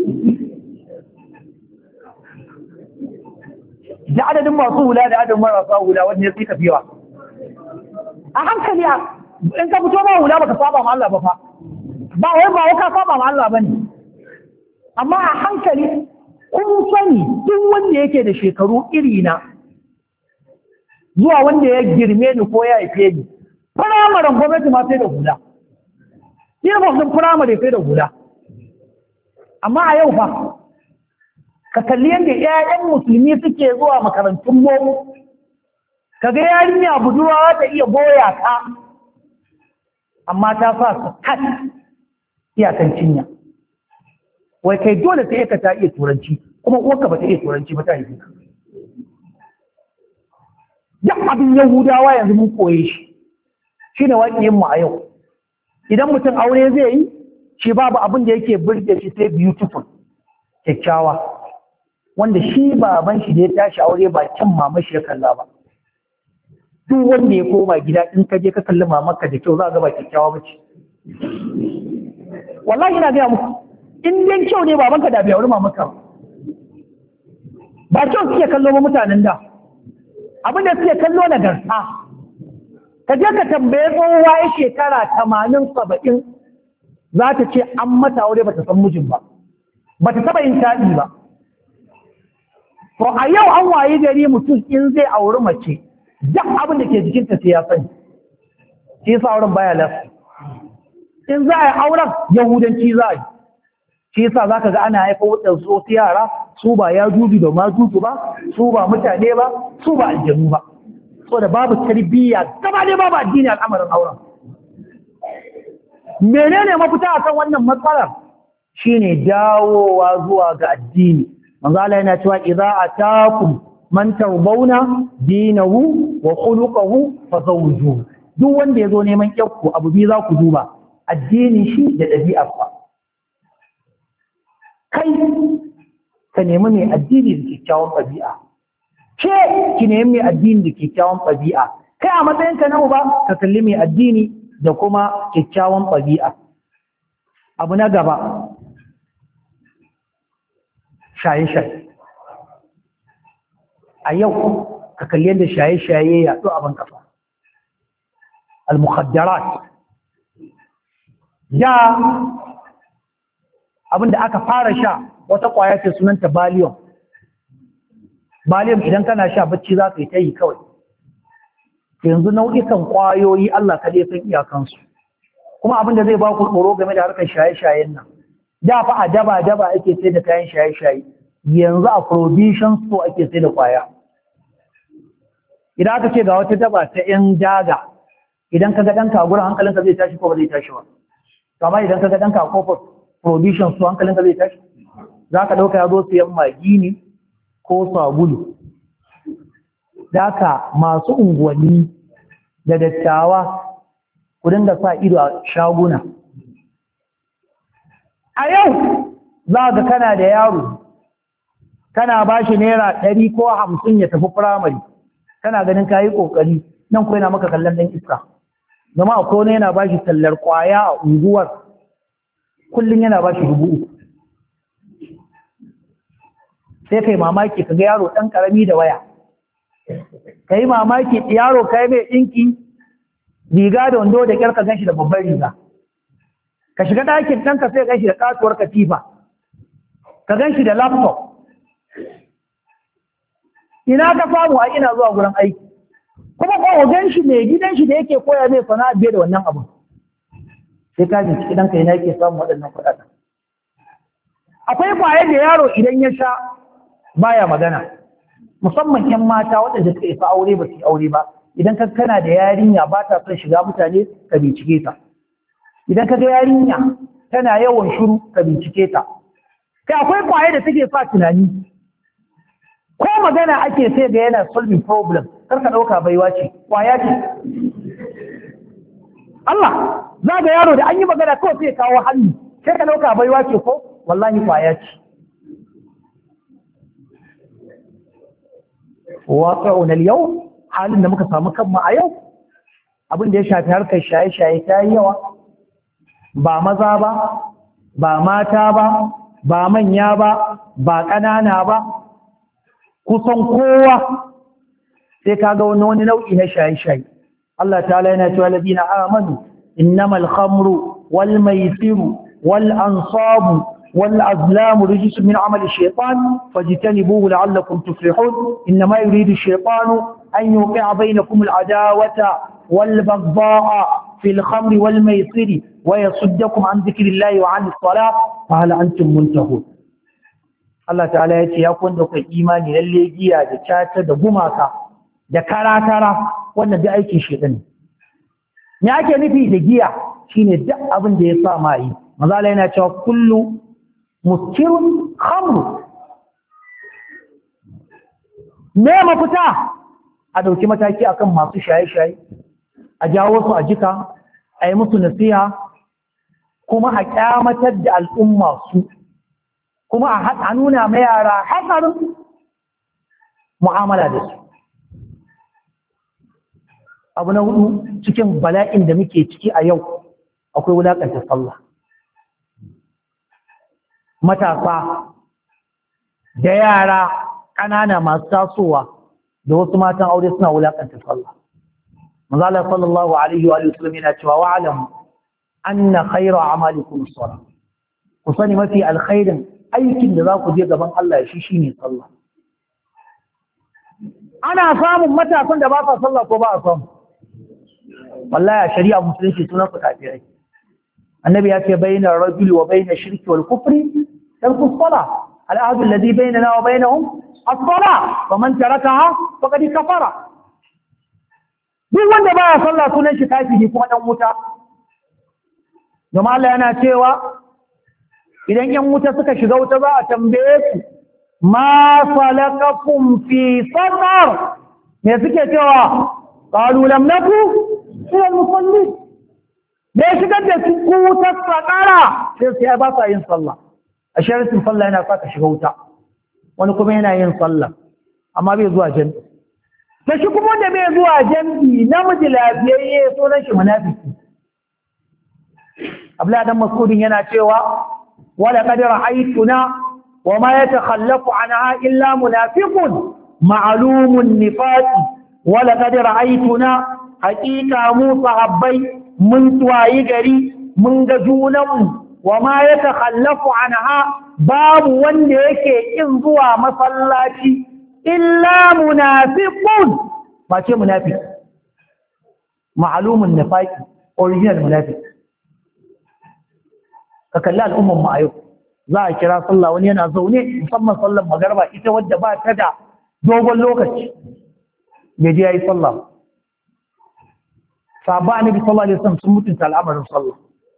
Da adadin masu hula da adadin marasa hula wanda ya tsika fiwa. A hankali in ka fito ba hula baka saba ma Allah ba fa. Ba wai ka saba ma Allah bane. Amma a hankali kun sani duk wanda yake da shekaru iri na zuwa wanda ya girme ni ko ya haife ni, firamaren gwamnati ma sai da hula. Uniform din firamare sai da hula. Amma a yau fa ka kalli yadda 'ya'yan musulmi suke zuwa makarantun boko, kaga yarinya budurwa ta iya goya ka amma ta sa su kat iyakan cinya. Wai kai dole sai ka ta iya turanci, kuma uwarka ba ta iya turanci ba ta haife ka. Duk abin Yahudawa yanzu mun koye shi, shi ne waƙiyin mu a yau. Idan mutum aure zai yi, shi babu abin da yake burge shi sai beautiful, kyakkyawa, wanda shi baban shi da ya tashi aure ba kyan mama shi ya kalla ba. Duk wanda ya koma gida in ka je ka kalli mamarka da kyau za ga ba kyakkyawa ba ce. Wallahi ina gaya muku, in dan kyau ne babanka da bai aure mamarka ba. ba kyau suke kallo ba mutanen da, abin da suke kallo nagarta. Ka je ka tambaye tsohuwa ya shekara 80-70 za ta ce an mata aure ba ta san mijin ba, ba ta taɓa yin taɗi ba. To a yau an wayi gari mutum in zai auri mace duk abin da ke jikinta sai ya sani, shi yasa auren baya lafiya. In za a yi auren yahudanci za a yi, shi yasa za ka ga ana haifa waɗansu wasu yara su ba ya juju da ma juju ba, su ba mutane ba, su ba aljanu ba, so da babu tarbiyya gaba ne babu addini al'amarin auren. Menene mafita akan wannan matsalar? Shine dawowa zuwa ga addini. Manzo Allah yana cewa idza ataakum man tarbawna dinahu wa khuluquhu fazawjuhu. Duk wanda yazo neman kyakku abu bi za ku duba, addinin shi da ɗabi'arsa. Kai ka nemi mai addini da kyakkyawan ɗabi'a, ke ki nemi mai addini da kyakkyawan ɗabi'a. Kai a matsayinka na uba ka kalli mai addini da kuma kyakkyawan ɗabi'a. Abu na gaba, shaye-shaye. A yau ka kalli yadda shaye-shaye ya yaɗu a ban kafa. Al-mukhaddarat. Da abinda aka fara sha wata ƙwaya ce sunanta Valium. Valium idan kana sha bacci za ka yi ta yi kawai. Yanzu nau'ikan ƙwayoyi Allah kaɗai san iyakansu. Kuma abinda zai ba ku tsoro game da harkar shaye-shayen nan. Da fa a daba-daba ake sai da kayan shaye-shaye, yanzu a provision store ake sai da ƙwaya. Idan aka ce ga wata daba ta 'yan daga, idan ka ga ɗanka a gurin hankalinka zai tashi ko ba zai tashi ba. Kama idan ka ga ɗanka a kofar provision store hankalinka zai tashi. Za ka ɗauka ya zo siyan magi ne ko sabulu. Da haka masu unguwanni da dattawa ku dinga sa ido a shaguna. A yau za ga kana da yaro, kana ba shi naira 100 ko 50 ya tafi firamare, kana ganin ka yi ƙoƙari, nan ko yana maka kallon ɗan iska. Zama a kone yana ba shi tallar ƙwaya a unguwar, kullum yana ba shi 3,000. Sai kai mamaki ka ga yaro ɗan ƙarami da waya. Ka yi mamaki yaro ka yi mai ɗinki, riga da wando da ƙyar ka gan shi da babbar riga. Ka shiga ɗakin ɗanka sai gan shi da katuwar katifa, ka gan shi da laptop. Ina ka samu a ina zuwa gurin aiki, kuma ko gan shi mai gidan shi da yake koya mai sana'a biye da wannan abun. Sai ka ji ciki ɗanka ina yake samun waɗannan kuɗaɗen. Akwai ƙwayar da yaro idan ya sha baya magana, musamman 'yan mata waɗanda suka isa aure ba su yi aure ba. Idan ka kana da yarinya ba ta son shiga mutane ka bincike ta. Idan ka ga yarinya tana yawan shiru ka bincike ta. Kai akwai ƙwaye da take sa tunani, ko magana ake sai ga yana solving problem, kar ka ɗauka baiwa ce, ƙwaya ce. Allah za ga yaro da an yi magana kawai sai kawo hannu, sai ka ɗauka baiwa ce ko wallahi ƙwaya ce. Waƙa'un al-yau, halin da muka samu kanmu a yau, abin da ya shafi harkar shaye-shaye ta yi yawa. Ba maza ba, ba mata ba, ba manya ba, ba ƙanana ba, kusan kowa sai ka ga wani nau'i na shaye-shaye. Allah ta'ala yana cewa ladina amanu innamal khamru wal maisiru wal ansabu wal azlamu rijsun min amali shaytan fajtanibuhu la'allakum tuflihun. Innama yuridu ash-shaytanu an yuqi'a bainakum al-adawata wal baghdha'a fil khamri wal maisiri ويصدكم عن ذكر الله وعن الصلاة فهل أنتم منتهون. Allah ta'ala ya ce ya kwanda kai imani lalle giya da cata da gumaka da karatara wannan duk aikin shedan ne. Ake nufi da giya shine duk abin da ya sa mai. Manzo Allah yana cewa kullu muskirun khamru. Me mafita? A dauki mataki akan masu shaye-shaye, a jawo su a jika, a yi musu nasiha, kuma a kyamatar da al'umma su, kuma a nuna ma yara hatsarin mu'amala da su. Abu na hudu cikin bala'in da muke ciki a yau akwai wulaƙanta sallah. Matasa da yara ƙanana masu tasowa da wasu matan aure suna wulakanta sallah. Manzo Allah sallallahu alaihi wa sallam yana cewa wa'lamu anna khayra a'malikum as-salah. Ku sani mafi alkhairin aikin da za ku je gaban Allah shi shine sallah. Ana samun matasan da ba sa sallah ko ba a samu? Wallahi a shari'a musulunci sunan su kafirai. Annabi ya ce bayna rajuli wa bayna shirki wal kufri tarku as-salah. Al-ahdu alladhi baynana wa baynahum as-salah. Faman tarakaha faqad kafara. Duk wanda baya sallah sunan shi kafiri kuma dan wuta. Jama'a Allah yana cewa idan yan wuta suka shiga wuta za a tambaye su ma salakakum fi saqar, me suke cewa qalu lam naku min al-musallin. Me shigar da su wutar saqara sai sai ba sa yin sallah. A shari'in sallah yana sa ka shiga wuta, wani kuma yana yin sallah amma bai zuwa jami'i. Ta shi kuma da bai zuwa jami'i namiji lafiyayye sunan shi munafiki. Abdullahi dan Mas'udin yana cewa wala qad ra'aytuna wa ma yatakhallafu anha illa munafiqun ma'lumun nifaq wala qad ra'aytuna haqiqa mu sahabbai mun tuwayi gari mun ga junanmu wa ma yatakhallafu anha babu wanda yake kin zuwa masallaci illa munafiqun ba ce munafiq ma'lumun nifaq original munafiq. Ka kalli al'umman mu a yau za a kira sallah wani yana zaune musamman sallar magarba ita wadda ba ta da dogon lokaci bai je yayi sallah. Sahaba annabi sallallahu alaihi wasallam sun mutunta al'amarin sallah.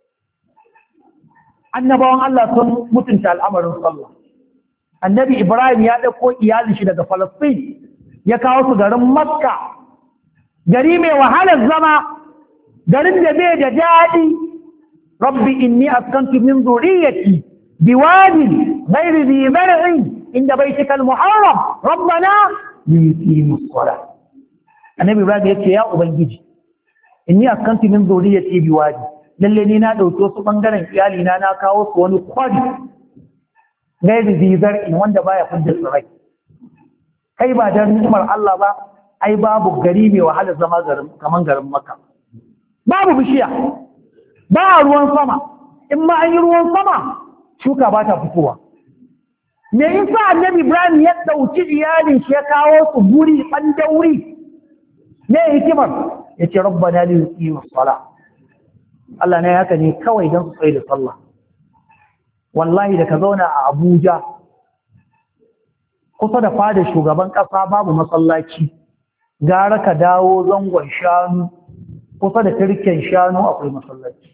Annabawan Allah sun mutunta al'amarin sallah. Annabi Ibrahim ya dauko iyalin shi daga Palestine ya kawo su garin Makka, gari mai wahalar zama, garin da bai da daɗi. ربي إني أسكنت من ذريتي بواد غير ذي مرع عند بيتك المحرم ربنا ليقيموا الصلاة. النبي إبراهيم يقول يا أبنجي إني أسكنت من ذريتي بواد للذين نادوا توسوا بانغران إيالينا ناكاوس ونقضي غير ذي زرع وند بايا فند الصلاة. كيف أدر نعمر الله با أي باب غريب وحال الزمان كمان غرم مكة باب بشيء ba ruwan sama, in ma an yi ruwan sama shuka ba ta fitowa. Me yasa annabi Ibrahim ya ɗauki iyalin shi ya kawo su guri an dauri? Me hikimar? Ya ce rabbana li yuqimu as-salah. Allah ne haka ne kawai don su tsaye da sallah. Wallahi da ka zauna a Abuja kusa da fada shugaban ƙasa babu masallaci, gara ka dawo zangon shanu kusa da turken shanu akwai masallaci.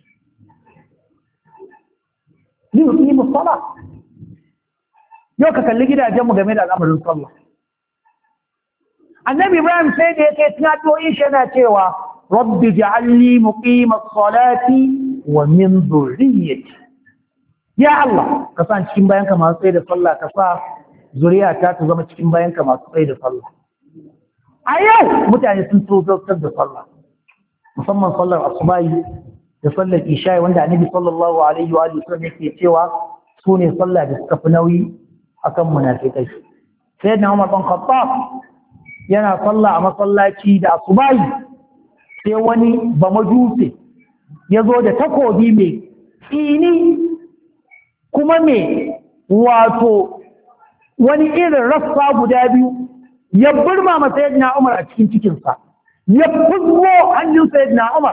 ليقيموا الصلاة. yau ka kalli gidajenmu game da al'amarin sallah. Annabi Ibrahim sai da yake tunatoyin shi yana cewa rabbi ja'alni muqimas salati wa min dhurriyyati. Ya Allah ka sa cikin bayanka masu tsaye da sallah, ka sa zuriyata ta zama cikin bayanka masu tsaye da sallah. A yau mutane sun tozartar da sallah, musamman sallar asubahi da sallar isha'i wanda annabi sallallahu alaihi wa sallam yake cewa su ne sallah da suka fi nauyi akan munafikai. Sai da Umar bin Khattab yana sallah a masallaci da asubahi sai wani bamajuse ya zo da takobi mai tsini kuma mai wato wani irin rassa guda biyu ya burma masa sayyidina Umar a cikin cikinsa, ya fuzgo hannun sayyidina Umar.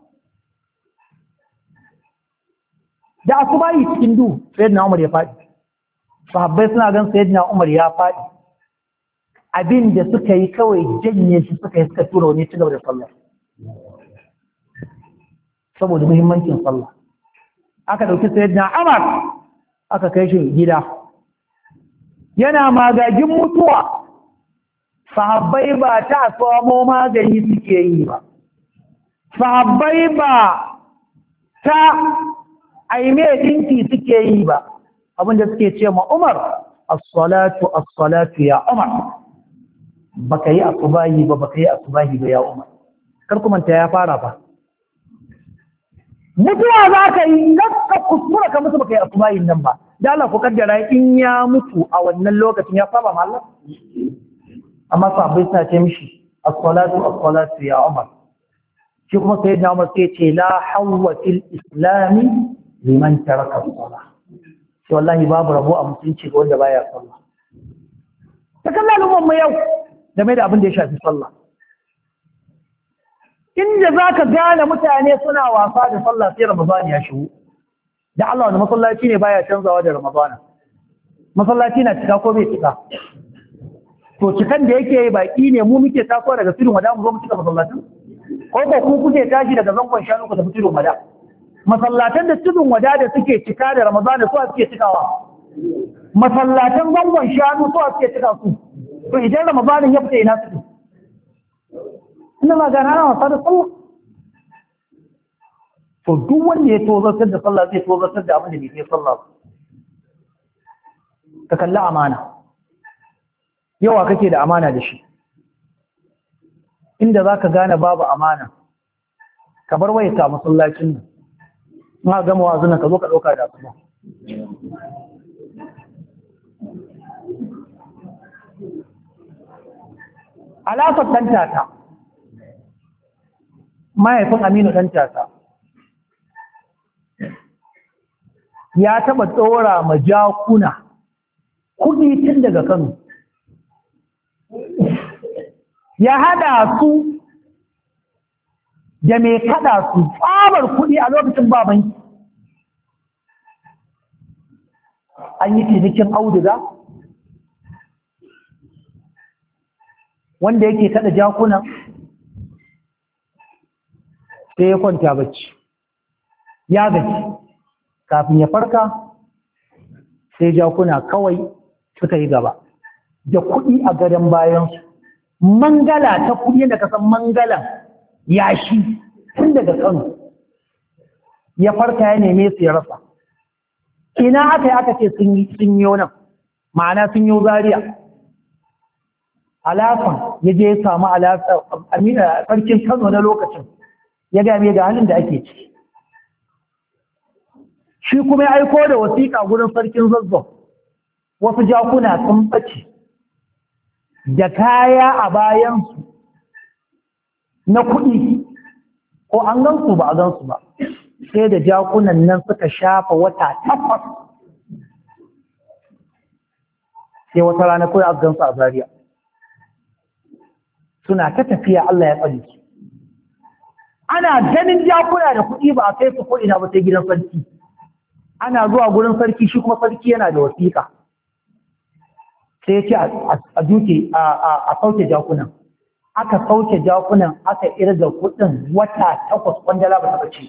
Da asubahi cikin duhu sayyidina Umar ya faɗi. Sahabbai suna gan sayyidina Umar ya faɗi. Abin da suka yi kawai janye shi suka tura wani ci gaba da sallah. Saboda muhimmancin sallah. Aka ɗauki sayyidina Umar aka kai shi gida. Yana magagin mutuwa. Sahabbai ba ta samo magani suke yi ba. Sahabbai ba ta aime dinki suke yi ba. Abinda suke ce ma Umar, as-salatu as-salatu ya Umar. Baka yi asubahi ba ya Umar. Kar ku manta ya fara ba. mutuwa za ka yi ka kuskura ka mutu baka yi asubahin nan ba da Allah ku kaddara in ya mutu a wannan lokacin ya saba ma Allah amma sahabbai suna ce mishi as-salatu ya Umar shi kuma sayyidina Umar sai ce la hawwa fil islam liman taraka as-salah shi wallahi babu rabo a mutunci ga wanda baya sallah ta kallon mu yau game da abin da ya shafi sallah inda za ka gane mutane suna wasa da sallah sai Ramadan ya shigo. Da Allah wani masallaci ne baya canzawa da Ramadan. Masallaci na cika ko bai cika. To cikan da yake baki ne mu muke taso daga filin wada mu zo mu cika masallacin? Ko ko ku kuke tashi daga zangon shanu ku tafi filin wada? Masallatan da tudun wada da suke cika da Ramadan su suke cikawa. Masallatan zangon shanu su suke cika su. To idan Ramadan ya fita ina su? Ina magana ana wasa da sallah. To duk wanda ya tozartar da sallah zai tozartar da abin da bai kai sallah ba. Ka kalli amana. Yawa kake da amana da shi. Inda za ka gane babu amana, ka bar waye ka masallacin nan. Ma gama wazunan ka zo ka ɗauka da kuma. Alasar ɗan tata. Mahaifin Aminu ɗan tata ya taɓa ɗora ma jakuna kuɗi tun daga Kano. Ya haɗa su da mai kaɗa su tsabar kuɗi a lokacin babanki. An yi cinikin auduga wanda yake kaɗa jakunan sai ya kwanta bacci ya gaji kafin ya farka sai jakuna kawai suka yi gaba da kuɗi a gadon bayansu mangala ta kuɗi yadda ka san mangalan yashi tun daga Kano ya farka ya neme su ya rasa ina aka yi aka ce sun yi nan ma'ana sun yi Zaria. Alafan ya je ya samu sarkin Kano na lokacin ya game da halin da ake ciki. Shi kuma ya aiko da wasiƙa gurin sarkin Zazzau, wasu jakuna sun ɓace da kaya a bayansu na kuɗi, ko an gansu ba a gansu ba, sai da jakunan nan suka shafa wata 8, sai wata rana kawai a gansu a Zaria. Suna ta tafiya Allah ya tsare su. Ana ganin jakuna da kuɗi ba a kai su ko ina ba sai gidan sarki. Ana zuwa gurin sarki shi kuma sarki yana da wasiƙa. Sai ya ce a sauke jakunan. Aka sauke jakunan aka irga kuɗin wata 8 kwandala ba ta bace.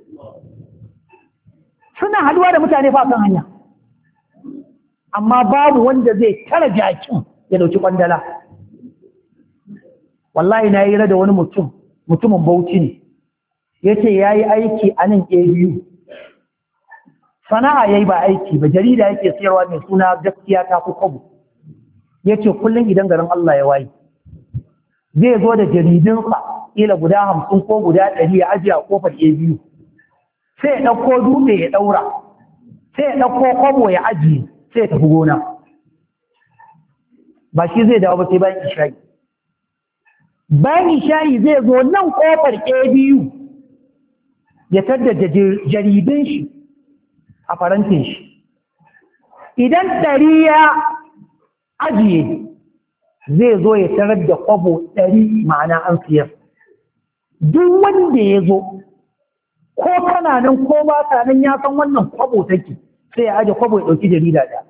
Suna haduwa da mutane fa kan hanya. Amma babu wanda zai tara jakin ya dauki kwandala. Wallahi na yi da wani mutumin Bauchi ne. Ya ce ya yi aiki a nan ABU. Sana'a ya yi ba aiki ba, jarida yake sayarwa mai suna gaskiya ta fi kwabo. Ya ce kullum idan garin Allah ya waye, zai zo da jaridunsa ila guda 50 ko guda 100 ya ajiye a kofar ABU. Sai ya ɗauko dutse ya ɗaura, sai ya ɗauko kwabo ya ajiye, sai ya tafi gona. Ba shi zai dawo ba sai bayan isha'i. Bayan isha'i zai zo nan kofar ABU ya tadda jaridun shi a farantin shi. Idan 100 ya ajiye zai zo ya tarar da kwabo 100 ma'ana an siyar. Duk wanda ya zo ko kana nan ko ba ka nan ya san wannan kwabo take sai ya aje kwabo ya ɗauki jarida ɗaya.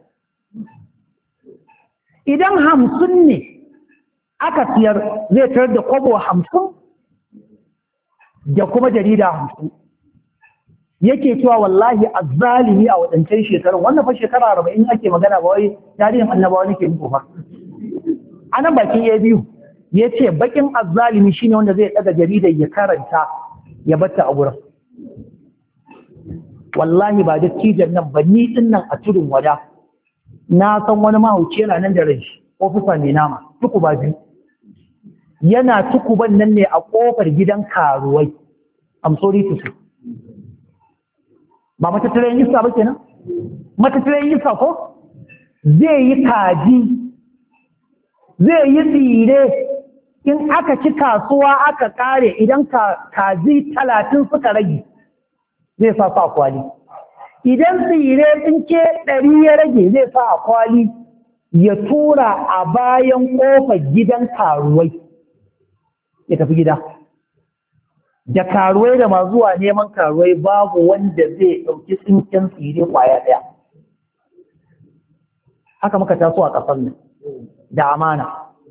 Idan 50 ne aka siyar zai tarar da kwabo 50 da kuma jarida 50. Yake cewa wallahi azzalimi a wadancan shekarun, wannan fa shekara 40 ake magana ba wai tarihin annabawa nake muku fa. Anan bakin ABU yace bakin azzalimi shine wanda zai daga jaridar ya karanta ya batta a gurin. Wallahi ba da tijan nan ba ni din nan a tudun wada na san wani mahauci yana nan da rai ofisa mai nama tuku ba biyu yana tukuban nan ne a kofar gidan karuwai. I'm sorry to say. ba matattaren iska ba kenan? Matattaren iska ko zai yi kaji, zai yi tsire, in aka ci kasuwa aka kare, idan kaji 30 suka rage zai sa a kwali, idan tsire tsinke 100 ya rage zai sa a kwali ya tura a bayan kofar gidan karuwai ya tafi gida. Da karuwai da masu zuwa neman karuwai babu wanda zai ɗauki tsinken tsire kwaya ɗaya. Haka muka taso a ƙasar nan da amana.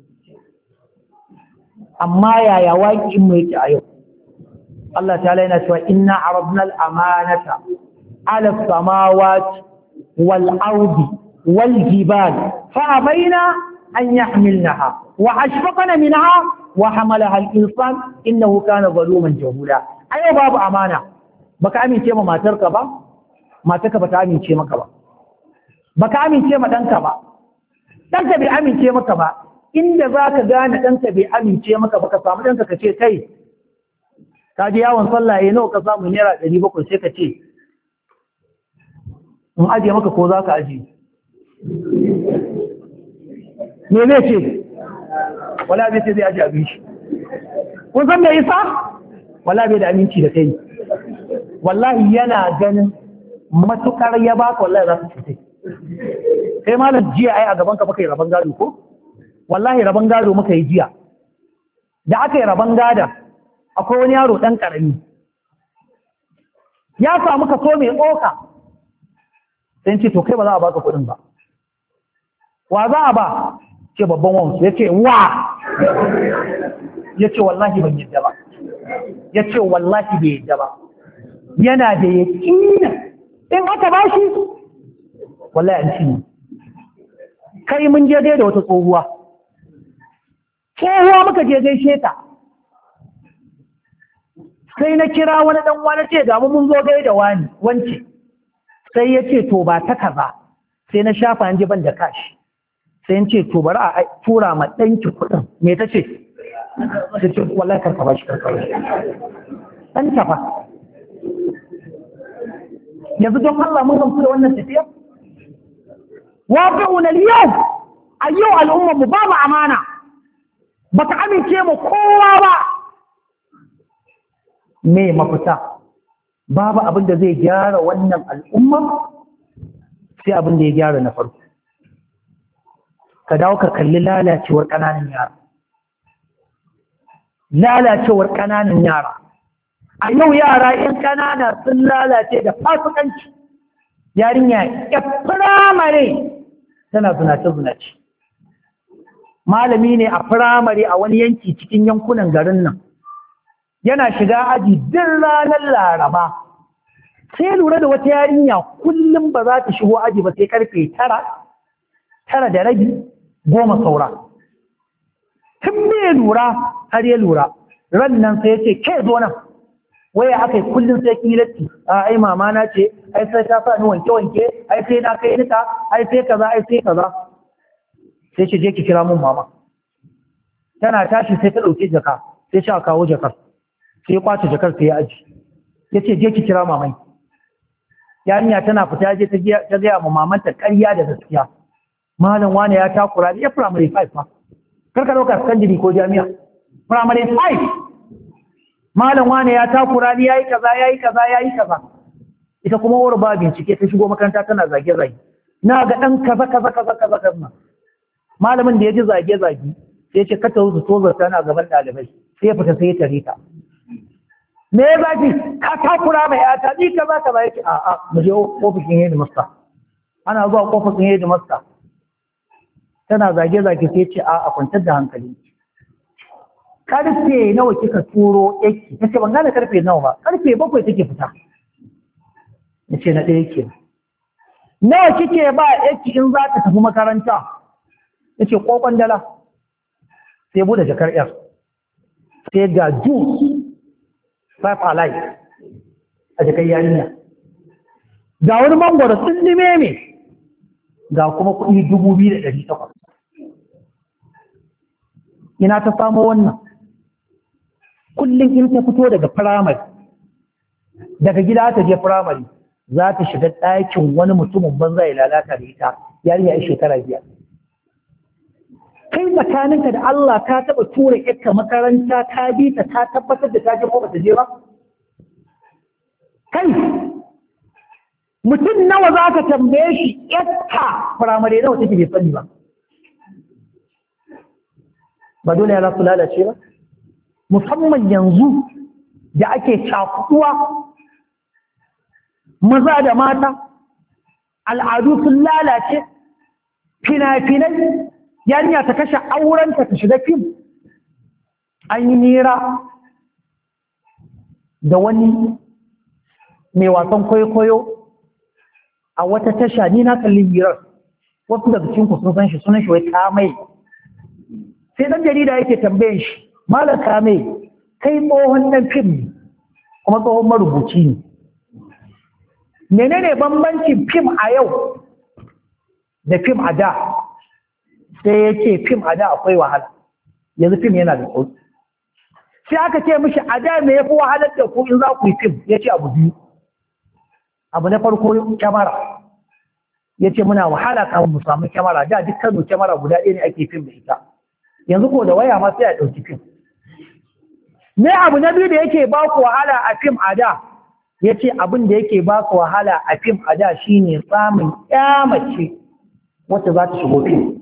Amma yaya waƙi mu yake a yau? Allah ta'ala yana cewa inna aradna al-amanata ala samawati wal ardi wal jibal fa abaina an yahmilnaha wa ashfaqna minha wa hamalaha al-insan innahu kana zaluman jahula. Ayo babu amana, baka amince ma matarka ba, matarka bata amince maka ba, baka amince ma danka ba, danka bai amince maka ba. Inda zaka gane danka bai amince maka ba, ka samu danka ka ce kai ka je yawon sallah nawa ka samu naira 700, sai ka ce in aje maka ko zaka aje, me zai ce? Wala bai ce zai aje abin shi. Kun san me yasa? Wala bai da aminci da kai. Wallahi yana ganin matukar ya baka wallahi za su fice. Kai malam jiya ai a gaban ka muka yi rabon gado ko? Wallahi rabon gado muka yi jiya. Da aka yi rabon gada akwai wani yaro dan karami. Ya samu kaso mai tsoka. Sai ce to kai ba za a baka kuɗin ba. Wa za a ba? Ce babban wansu. Ya ce wa? Ya ce wallahi ban yadda ba. Ya ce wallahi bai yadda ba. Yana da yaƙina in aka ba shi wallahi an ci ne. Kai mun je da wata tsohuwa. Tsohuwa muka je gaishe ta. Sai na kira wani dan wani ce ga mun zo da wani wance. Sai ya ce to ba ta kaza. Sai na shafa an ji ban da kashi. Sai in ce to bari a tura ma ɗanki kuɗin. Me ta ce? Ta ce wallahi karka ba shi. Ɗan tafa. Yanzu don Allah mun gamsu da wannan tafiya? Wafi'una yau a yau al'ummar mu babu amana. Baka amince mu kowa ba. Me mafita? Babu abin da zai gyara wannan al'ummar sai abin da ya gyara na farko. Ka dawo ka kalli lalacewar ƙananan yara. Lalacewar ƙananan yara. A yau yara ‘yan ƙanana sun lalace da fasikanci. Yarinya ya firamare tana zunace-zunace. Malami ne a firamare a wani yanki cikin yankunan garin nan. Yana shiga aji din ranar Laraba. Sai lura da wata yarinya kullum ba za ta shigo aji ba sai karfe 9, 9:30, 10 saura. Tun bai lura har ya lura. Ran nan sai ya ce, "Ke zo nan." Waya aka yi kullum sai kilatti. Ai mama na ce, ai sai ta sa ni wanke-wanke, ai sai na kai nika, ai sai kaza, ai sai kaza. Sai ce je ki kira mun mama. Tana tashi sai ta ɗauki jaka, sai ce a kawo jakar. Sai ya kwace jakar sai ya aji. Ya ce je ki kira mamai. Yarinya tana fita je ta gaya ma mamanta ƙarya da gaskiya. Malam wane ya takura ya primary 5 ma. Karka ɗauka secondary ko jami'a. Primary 5. Malam wane ya takura ni yayi kaza yayi kaza yayi kaza. Ita kuma wuri ba bincike ta shigo makaranta tana zage-zage. Na ga ɗan kaza. Malamin da ya ji zage-zage sai ce ka tawo su tozar tana gaban ɗalibai. Sai ya fita sai ya tare ta. Me ya zaki ka takura mai yata ni kaza yake a'a mu je ofishin headmaster. Ana zuwa ofishin headmaster. Tana zage-zage sai ce a kwantar da hankali. Karfe nawa kika turo yake? Ta ce ban gane karfe nawa ba. Karfe 7 take fita. Ya ce na ɗaya ke. Nawa kike ba yake in za ta tafi makaranta? Ya ce ƙoƙon dala. Sai bude jakar yar. Sai ga juice 5 alive a jakar yarinya. Ga wani mangwaro sun nime me. Ga kuma kuɗi 2,800. Ina ta samo wannan? Kullum in ta fito daga firamare, daga gida ta je firamare, za ta shiga ɗakin wani mutumin banza ya lalata da ita yarinya ya shekara 5. Kai tsakaninka da Allah ka taɓa tura ƴarka makaranta ta bi ta tabbatar da ta je ko ba ta je ba? Kai mutum nawa za ka tambaye shi ƴarka firamare nawa take bai sani ba? Ba dole ya su lalace ba? Musamman yanzu da ake cakuɗuwa maza da mata, al'adu sun lalace, fina-finai, yarinya ta kashe aurenta ta shiga fim. An yi nira da wani mai wasan kwaikwayo a wata tasha, ni na kalli hirar, wasu daga cikin sun san shi, sunan shi wai Kamai. Sai ɗan jarida yake tambayin shi, Malam Kamai, kai tsohon ɗan fim ne, kuma tsohon marubuci ne. Menene bambancin fim a yau da fim a da? Sai ya ce fim a da akwai wahala, yanzu fim yana da sauki. Sai aka ce mishi a da me ya fi wahalar da ku in za ku yi fim? Ya ce abu biyu. Abu na farko kyamara. Ya ce muna wahala kamun mu samu kyamara, da duk Kano kyamara guda ɗaya ne ake fim da ita. Yanzu ko da waya ma sai a ɗauki fim. Me abu na biyu da yake ba ku wahala a fim a da? Ya ce abin da yake ba ku wahala a fim a da shi ne samun mace wacce za ta shigo fim.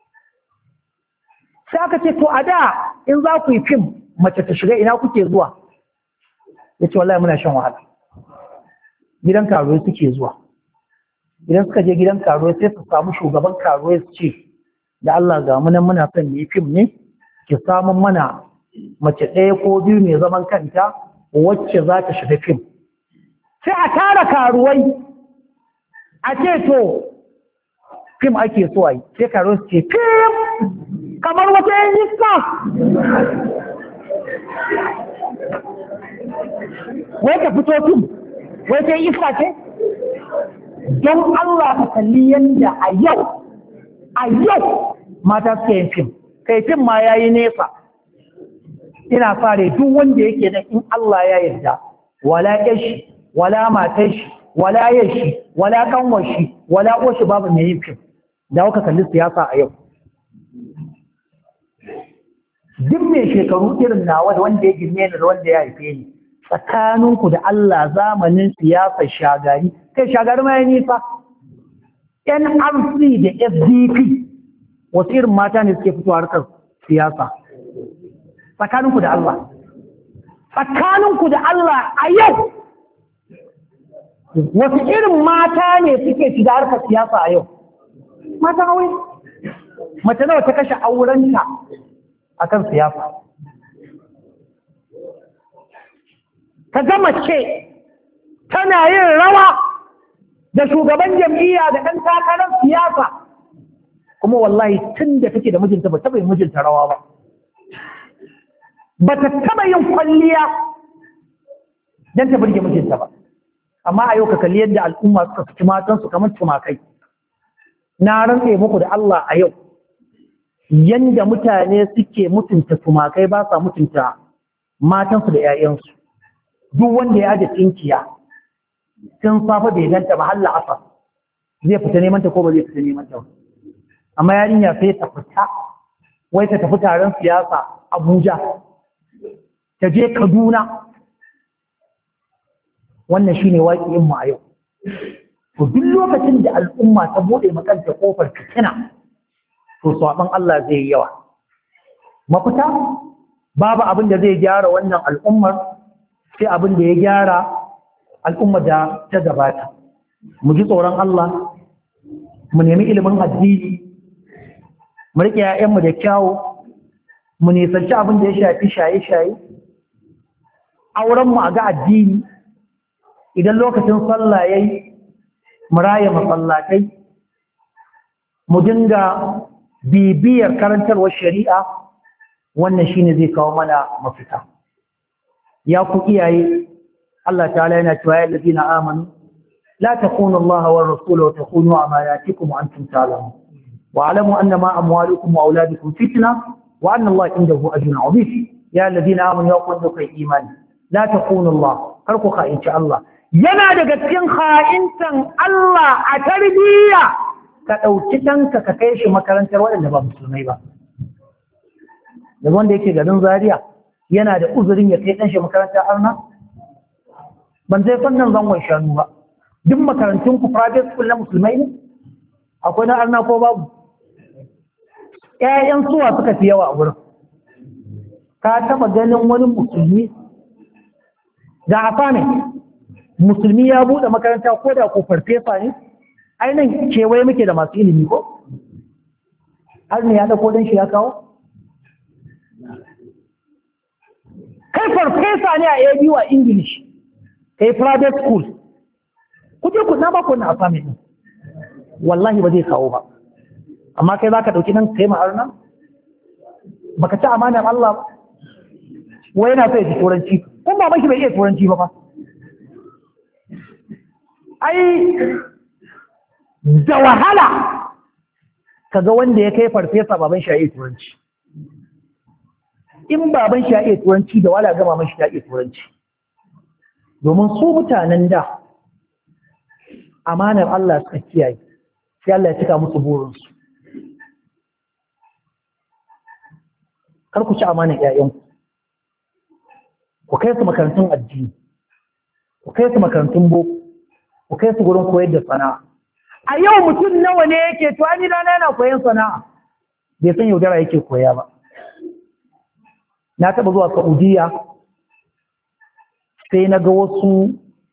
Sai aka ce to a da in za ku yi fim mace ta shiga ina kuke zuwa? Ya ce wallahi muna shan wahala. Gidan karuwa suke zuwa. Idan suka je gidan karuwa sai su samu shugaban karuwa su ce da Allah ga munan muna son yi fim ne, ki samun mana mace ɗaya ko biyu mai zaman kanta wacce za ta shiga fim. Sai a tara karuwai a ce to fim ake so a yi, sai karuwai su ce fim kamar wata yin iska. Wai ka fito fim, wai ta yi iska ce? Don Allah ka kalli yadda a yau mata suke yin fim, kai fim ma ya yi nesa. Ina fare duk wanda yake da in Allah ya yarda, wala yashi, wala matar shi, wala yashi, wala kanwar shi, wala oshi babu mai yin fim. Da kuka kalli siyasa a yau. Duk mai shekaru irin nawa da wanda ya girme ni da wanda ya haife ni, tsakaninku da Allah zamanin siyasa shagari, kai shagari ma ya nisa. NRC da FDP wasu irin mata ne suke fitowa harkar siyasa. Tsakaninku da Allah. Tsakaninku da Allah a yau. Wasu irin mata ne suke shiga harkar siyasa a yau. Mata aure. Mace nawa ta kashe aurenta a kan siyasa. Ka ga mace tana yin rawa da shugaban jam'iyya da ɗan takarar siyasa. Kuma wallahi tun da take da mijinta ba taɓa yin mijinta rawa ba. Ba ta taɓa yin kwalliya don ta burge mijinta ba. Amma a yau ka kalli yadda al'umma suka fi matansu kamar tumakai. Na rantse muku da Allah a yau, yanda mutane suke mutunta tumakai ba sa mutunta matansu da 'ya'yansu. Duk wanda ya aje tinkiya, tun safa bai ganta ba har la'asar, zai fita neman ta ko ba zai fita neman ta ba. Amma yarinya sai ta fita, wai ta tafi taron siyasa Abuja, ta je Kaduna. Wannan shine waƙiyin mu a yau. To duk lokacin da al'umma ta bude makanta kofar fitina, to saban Allah zai yi yawa. Mafita babu abin da zai gyara wannan al'ummar sai abin da ya gyara al'ummar da ta gabata. Mu ji tsoron Allah, mu nemi ilimin addini, mu riƙe ‘ya'yanmu da kyawu, mu nisanci abin da ya shafi shaye-shaye, aurenmu a ga addini, idan lokacin sallah ya yi, mu raya masallatai, mu dinga bibiyar karantarwar shari'a, wannan shine zai kawo mana mafita. Ya ku iyaye, Allah ta'ala yana cewa ya allazina amanu la takunu Allah wa rasuluhu wa takunu amanatikum wa antum ta'lamun wa alamu annama amwalukum wa auladukum fitna wa anna Allah indahu ajrun 'azim. Ya allazina amanu ya ku kai imani la takunu Allah, kar ku kha'inci Allah, yana daga cikin ha'intan Allah a tarbiyya ka ɗauki ɗanka ka kai shi makarantar waɗanda ba musulmai ba. Da wanda yake garin Zaria yana da uzurin ya kai ɗan shi makarantar arna? Ban zai fannin zangon shanu ba. Duk makarantun ku private school na musulmai ne? Akwai na arna ko babu? ‘Ya'yan suwa suka fi yawa a wurin. Ka taɓa ganin wani musulmi da a ne musulmi ya buɗe makaranta ko da ko farfesa ne? Ainihin kewaye muke da masu ilimi ko? Har ne ya ɗauko don shi ya kawo? Kai farfesa ne a ABU a English, kai private school. Kuje ku na ba ku wannan assignment ɗin. Wallahi ba zai kawo ba. Amma kai za ka ɗauki nan kai ma'arna? Baka ci amanar Allah ba? Wai yana so ya ji turanci. Kun ba shi bai iya turanci ba fa. Ai, da wahala kaga wanda ya kai farfesa baban shi ya iya turanci. In baban shi ya iya turanci da wahala ga maman shi ya iya turanci. Domin su mutanen da amanar Allah suka kiyaye, sai Allah ya cika musu burinsu. Kar ku ci amanar ‘ya'yanku, ku kai su makarantun addini, ku kai su makarantun boko, ku kai su gurin koyar da sana'a. A yau mutum nawa ne yake to ani rana yana koyan sana'a, bai san yaudara yake koya ba. Na taɓa zuwa Saudiya sai na ga wasu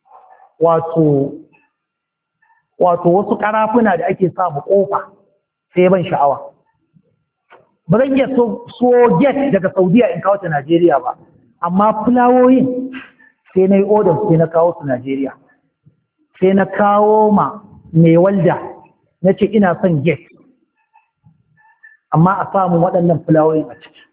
wasu ƙarafuna da ake samu ƙofa sai ban sha'awa. Ba zan iya so get daga Saudiya in kawo ta Najeriya ba, amma fulawoyin sai na yi odar sai na kawo su Najeriya. Sai na kawo ma mai walda na ce ina son get, amma a samun waɗannan fulawoyin a ciki.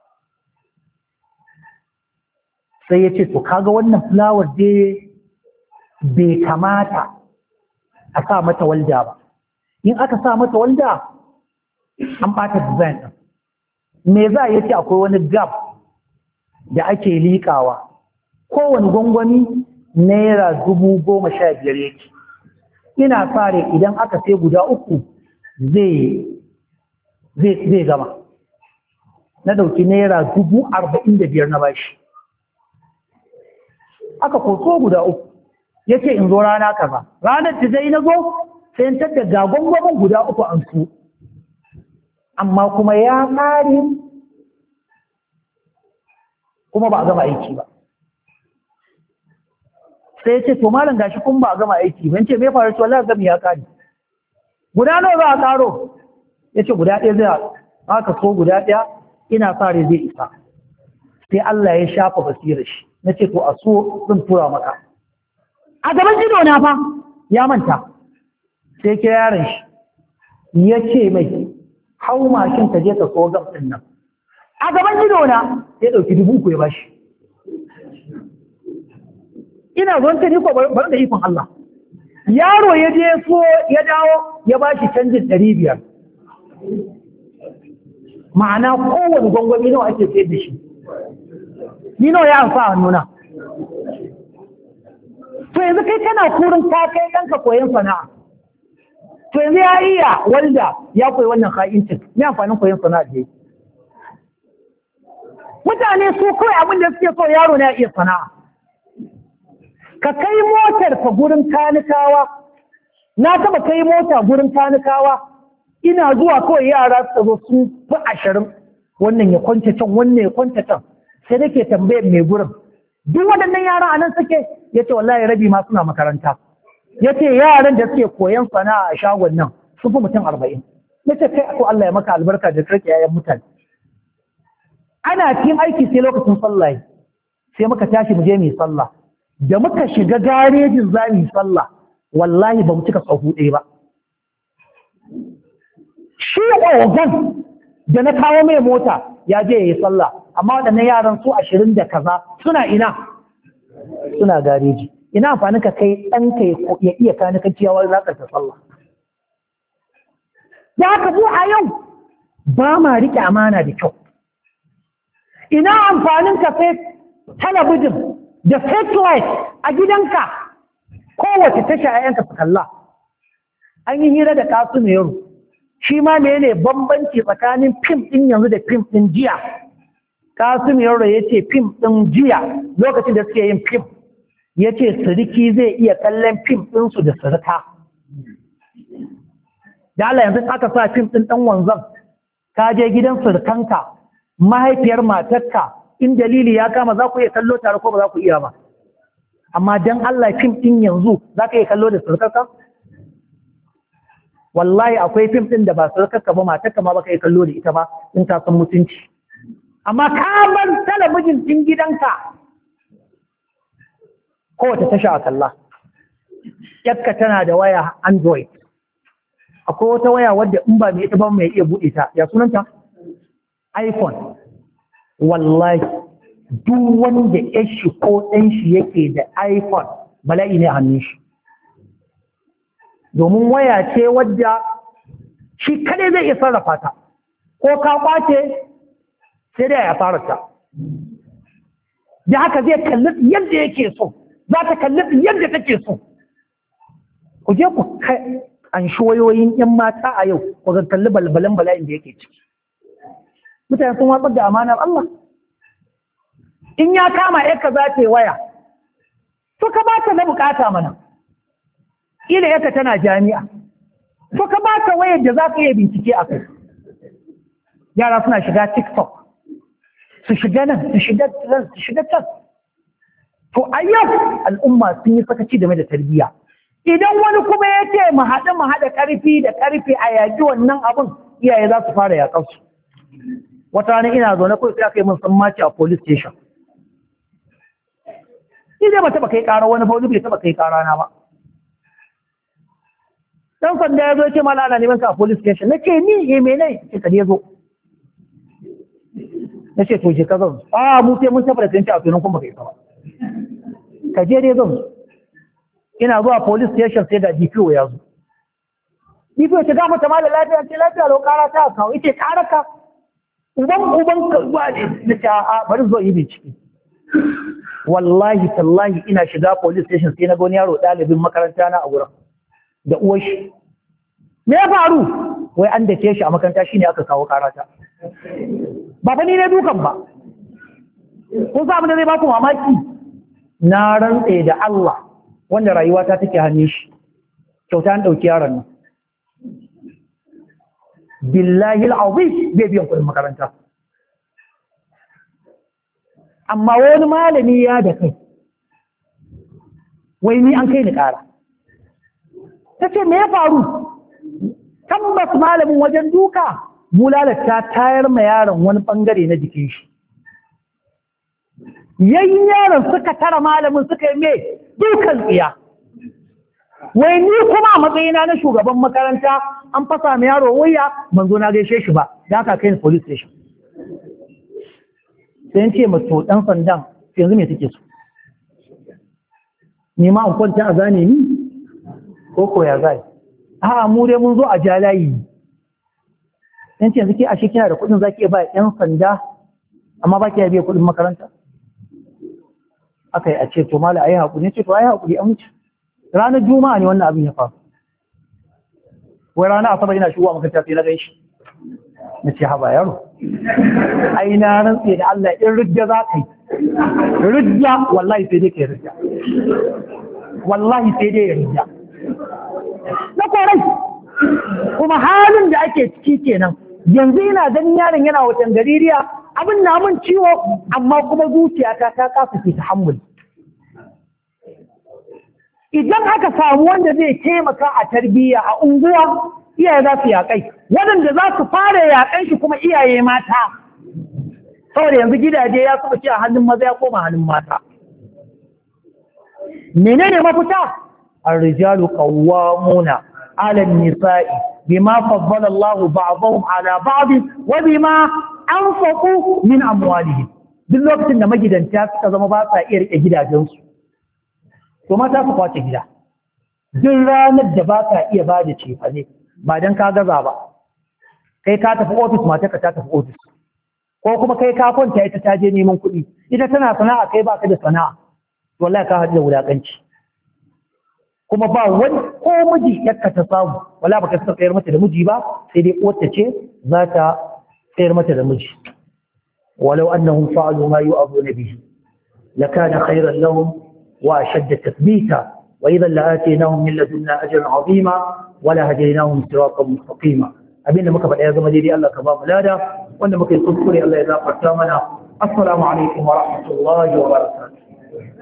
Sai ya ce to kaga wannan fulawar dai bai kamata a sa mata walda ba. In aka sa mata walda an ɓata design ɗin. Me za ya ce akwai wani gap da ake liƙawa, kowane gwangwani naira 15,000 yake. Ina fare idan aka sai guda 3 zai gama. Na ɗauki naira 45,000 na bashi. Aka koso guda 3 ya ce in zo rana kaza. Ranar da zai na zo sai in tattar ga gwangwamin guda 3 an su. Amma kuma ya ƙare kuma ba a gama aiki ba. Sai ce to malam gashi kun ba a gama aiki ba. Yace me faru? Wallahi gami ya ƙare. Guda nawa za a ƙaro? Yace guda 1 zai aka so guda 1 ina fare zai isa. Sai Allah ya shafa basirar shi. Nace to a so zan tura maka. A gaban ido na fa ya manta. Sai kira yaron shi. Yace mai hau mashin ka je ka so gam ɗin nan. A gaban ido na ya ɗauki 3,000 ya bashi. Ina zuwan ta niko bar da ikon Allah. Yaro ya je so ya dawo ya bashi canjin 500. Ma'ana kowane gwangwami nawa ake sayar da shi. Ni nawa ya amsa hannuna. To yanzu kai kana kurin ka kai ɗanka koyon sana'a. To yanzu ya iya walda ya koyi wannan ka'incin, ya amfanin koyon sana'a da yake. Mutane su kawai abin da suke so yaro na iya sana'a. Ka kai motar ka gurin kanikawa, na taba kai mota gurin kanikawa, ina zuwa kawai yara su zo sun fi 20, wannan ya kwance can, wannan ya kwance can, sai nake tambayar mai gurin. Duk waɗannan yara a nan suke, ya ce wallahi rabi ma suna makaranta. Ya ce yaran da suke koyan sana'a a shagon nan sun fi mutum 40. Ya ce kai ako Allah ya maka albarka da karki yayan mutane. Ana cikin aiki sai lokacin sallah sai muka tashi mu je mu yi sallah. Da muka shiga garejin za mu yi sallah wallahi ba mu cika sahu ɗaya ba. Shi ogan da na kawo mai mota ya je ya yi sallah, amma waɗannan yaran su 20 da kaza suna ina? Suna gareji. Ina amfani ka kai ɗanka ya iya kani kan ciyawar zakarta sallah. Ya haka mu a yau ba ma riƙe amana da kyau. Ina amfanin ka sai talabijin da satellite a gidanka kowace tasha ayyanka su kalla. An yi hira da Kasu Meru, shi ma ne bambanci tsakanin fim ɗin yanzu da fim ɗin jiya. Kasu Meru ya ce fim ɗin jiya lokacin da suke yin fim, ya ce siriki zai iya kallon fim ɗinsu da sirika. Da Allah yanzu aka sa fim ɗin ɗan wanzan, ka je gidan sirikanka, mahaifiyar matarka, in dalili ya kama za ku iya kallo tare ko ba za ku iya ba. Amma don Allah fim ɗin yanzu za ka iya kallo da sirikarka? Wallahi akwai fim ɗin da ba sirikarka ba, matarka ma ba ka iya kallo da ita ba in ta san mutunci. Amma ka bar talabijin ɗin gidanka kowace tasha a kalla. Yakka tana da waya Android. Akwai wata waya wadda in ba mai ita ba mai iya buɗe ta, ya sunanta? iPhone. Wallahi duk wanda ya shi ko ɗan shi yake da iPhone bala'i ne a hannun shi. Domin waya ce wadda shi kadai zai iya sarrafa ta, ko ka kwace sai dai ya fara ta. Da haka zai kalli yadda yake so, za ta kalli yadda take so. Ku je ku an shi wayoyin 'yan mata a yau, ku kalli balbalin bala'in da yake ciki. Mutane sun watsar da amanar Allah. In ya kama yarka za ta yi waya, to ka ba ta na bukata mana. Ila yarka tana jami'a, to ka ba ta wayar da za ka iya bincike a kai. Yara suna shiga TikTok, su shiga nan, su shiga nan, su shiga can. To a yau al'umma sun yi sakaci game da tarbiyya. Idan wani kuma ya ce mu haɗa ƙarfi da ƙarfi a yaƙi wannan abin, iyaye za su fara yaƙansu. Wata rana ina zaune kawai sai aka yi min sammaci a police station. Ni zai ba taɓa kai ƙara wani ba, wani bai taɓa kai ƙara na ba. Dan sanda ya zo ce mala ana neman ka a police station. Na ce ni mene ce ka ne zo. Na ce to je ka zan. Mu sai mun tabbata tunci a tunan kuma kai ba. Ka je dai zan. Ina zuwa police station sai da DPO ya zo. DPO ce ga mata mala lafiya ce lafiya lau ƙara ta kawo. Ita ƙara ka. Uban ka zuwa ne. Na ce a bari zo yi bincike. Wallahi tallahi ina shiga police station sai na ga wani yaro ɗalibin makaranta na a wurin da uwar shi. Me ya faru? Wai an dake shi a makaranta shine aka kawo karata. Ba fa ni ne dukan ba. Kun sa abin da zai ba ku mamaki? Na rantse da Allah wanda rayuwata take hannun shi. Kyauta an ɗauki yaron nan. Billahi al'azim bai biyan kuɗin makaranta. Amma wani malami ya da kai, wai ni an kai ni ƙara. Ta ce, me ya faru? Tabbas malamin wajen duka, bulalar ta tayar ma yaron wani ɓangare na jikin shi. Yayin yaron suka tara malamin suka yi mai dukan tsiya. Wai ni kuma a matsayina na shugaban makaranta an fasa ma yaro wuya ban zo na gaishe shi ba, da aka kai ni police station. Sai ce masu ɗan sandan yanzu me take so? Nema an kwanta a zane ni? Ko ya zai? Mu dai mun zo a jalayi. Sai ce yanzu ke ashe kina da kuɗin za ki ba ‘yan sanda amma ba ki biya kuɗin makaranta? Aka yi a ce to mala a yi haƙuri, ce to a yi haƙuri an wuce. Ranar Juma'a ne wannan abin ya faru. Wai ranar Asabar ina shigowa makaranta sai na gan shi. Na ce haba yaro. Ai na rantse da Allah in rujja za ka yi. Rujja wallahi sai dai ka yi rujja. Wallahi sai dai ya rujja. Na korai. Kuma halin da ake ciki kenan. Yanzu ina ganin yaron yana watan gaririya abin na mun ciwo amma kuma zuciyata ta kasa ke tahammuli. Idan aka samu wanda zai taimaka a tarbiyya a unguwa, iyaye za su yaƙai, waɗanda za su fara yaƙan shi kuma iyaye mata, saboda yanzu gidaje ya kuma ce a hannun maza ya koma hannun mata. Menene mafita? Ar-rijalu qawwamuna 'ala an-nisa'i bima faddala Allahu ba'dahum 'ala ba'd wa bima anfaqu min amwalihim. Duk lokacin da magidanta suka zama ba sa iya rike gidajensu, to mata su kwace gida. Duk ranar da ba ka iya ba da cefane ba don ka gaza ba, kai ka tafi ofis matarka ta tafi ofis, ko kuma kai ka kwanta ita ta je neman kuɗi, ita tana sana'a kai baka da sana'a, wallahi ka haɗu da wulaƙanci. kuma ba wani ko miji yakka ta samu wala baka tsayar mata da miji ba sai dai uwarta ce za ta tsayar mata da miji walau annahum fa'alu ma yu'aduna bihi lakana khayran lahum wa ashadda tathbita wa idhan la'ataynahum min ladunna ajran 'azima wa la hadaynahum siratan mustaqima abinda muka faɗa ya zama daidai Allah ka ba mu lada wanda muka yi kuskure Allah ya gafarta mana assalamu alaikum wa rahmatullahi wa barakatuh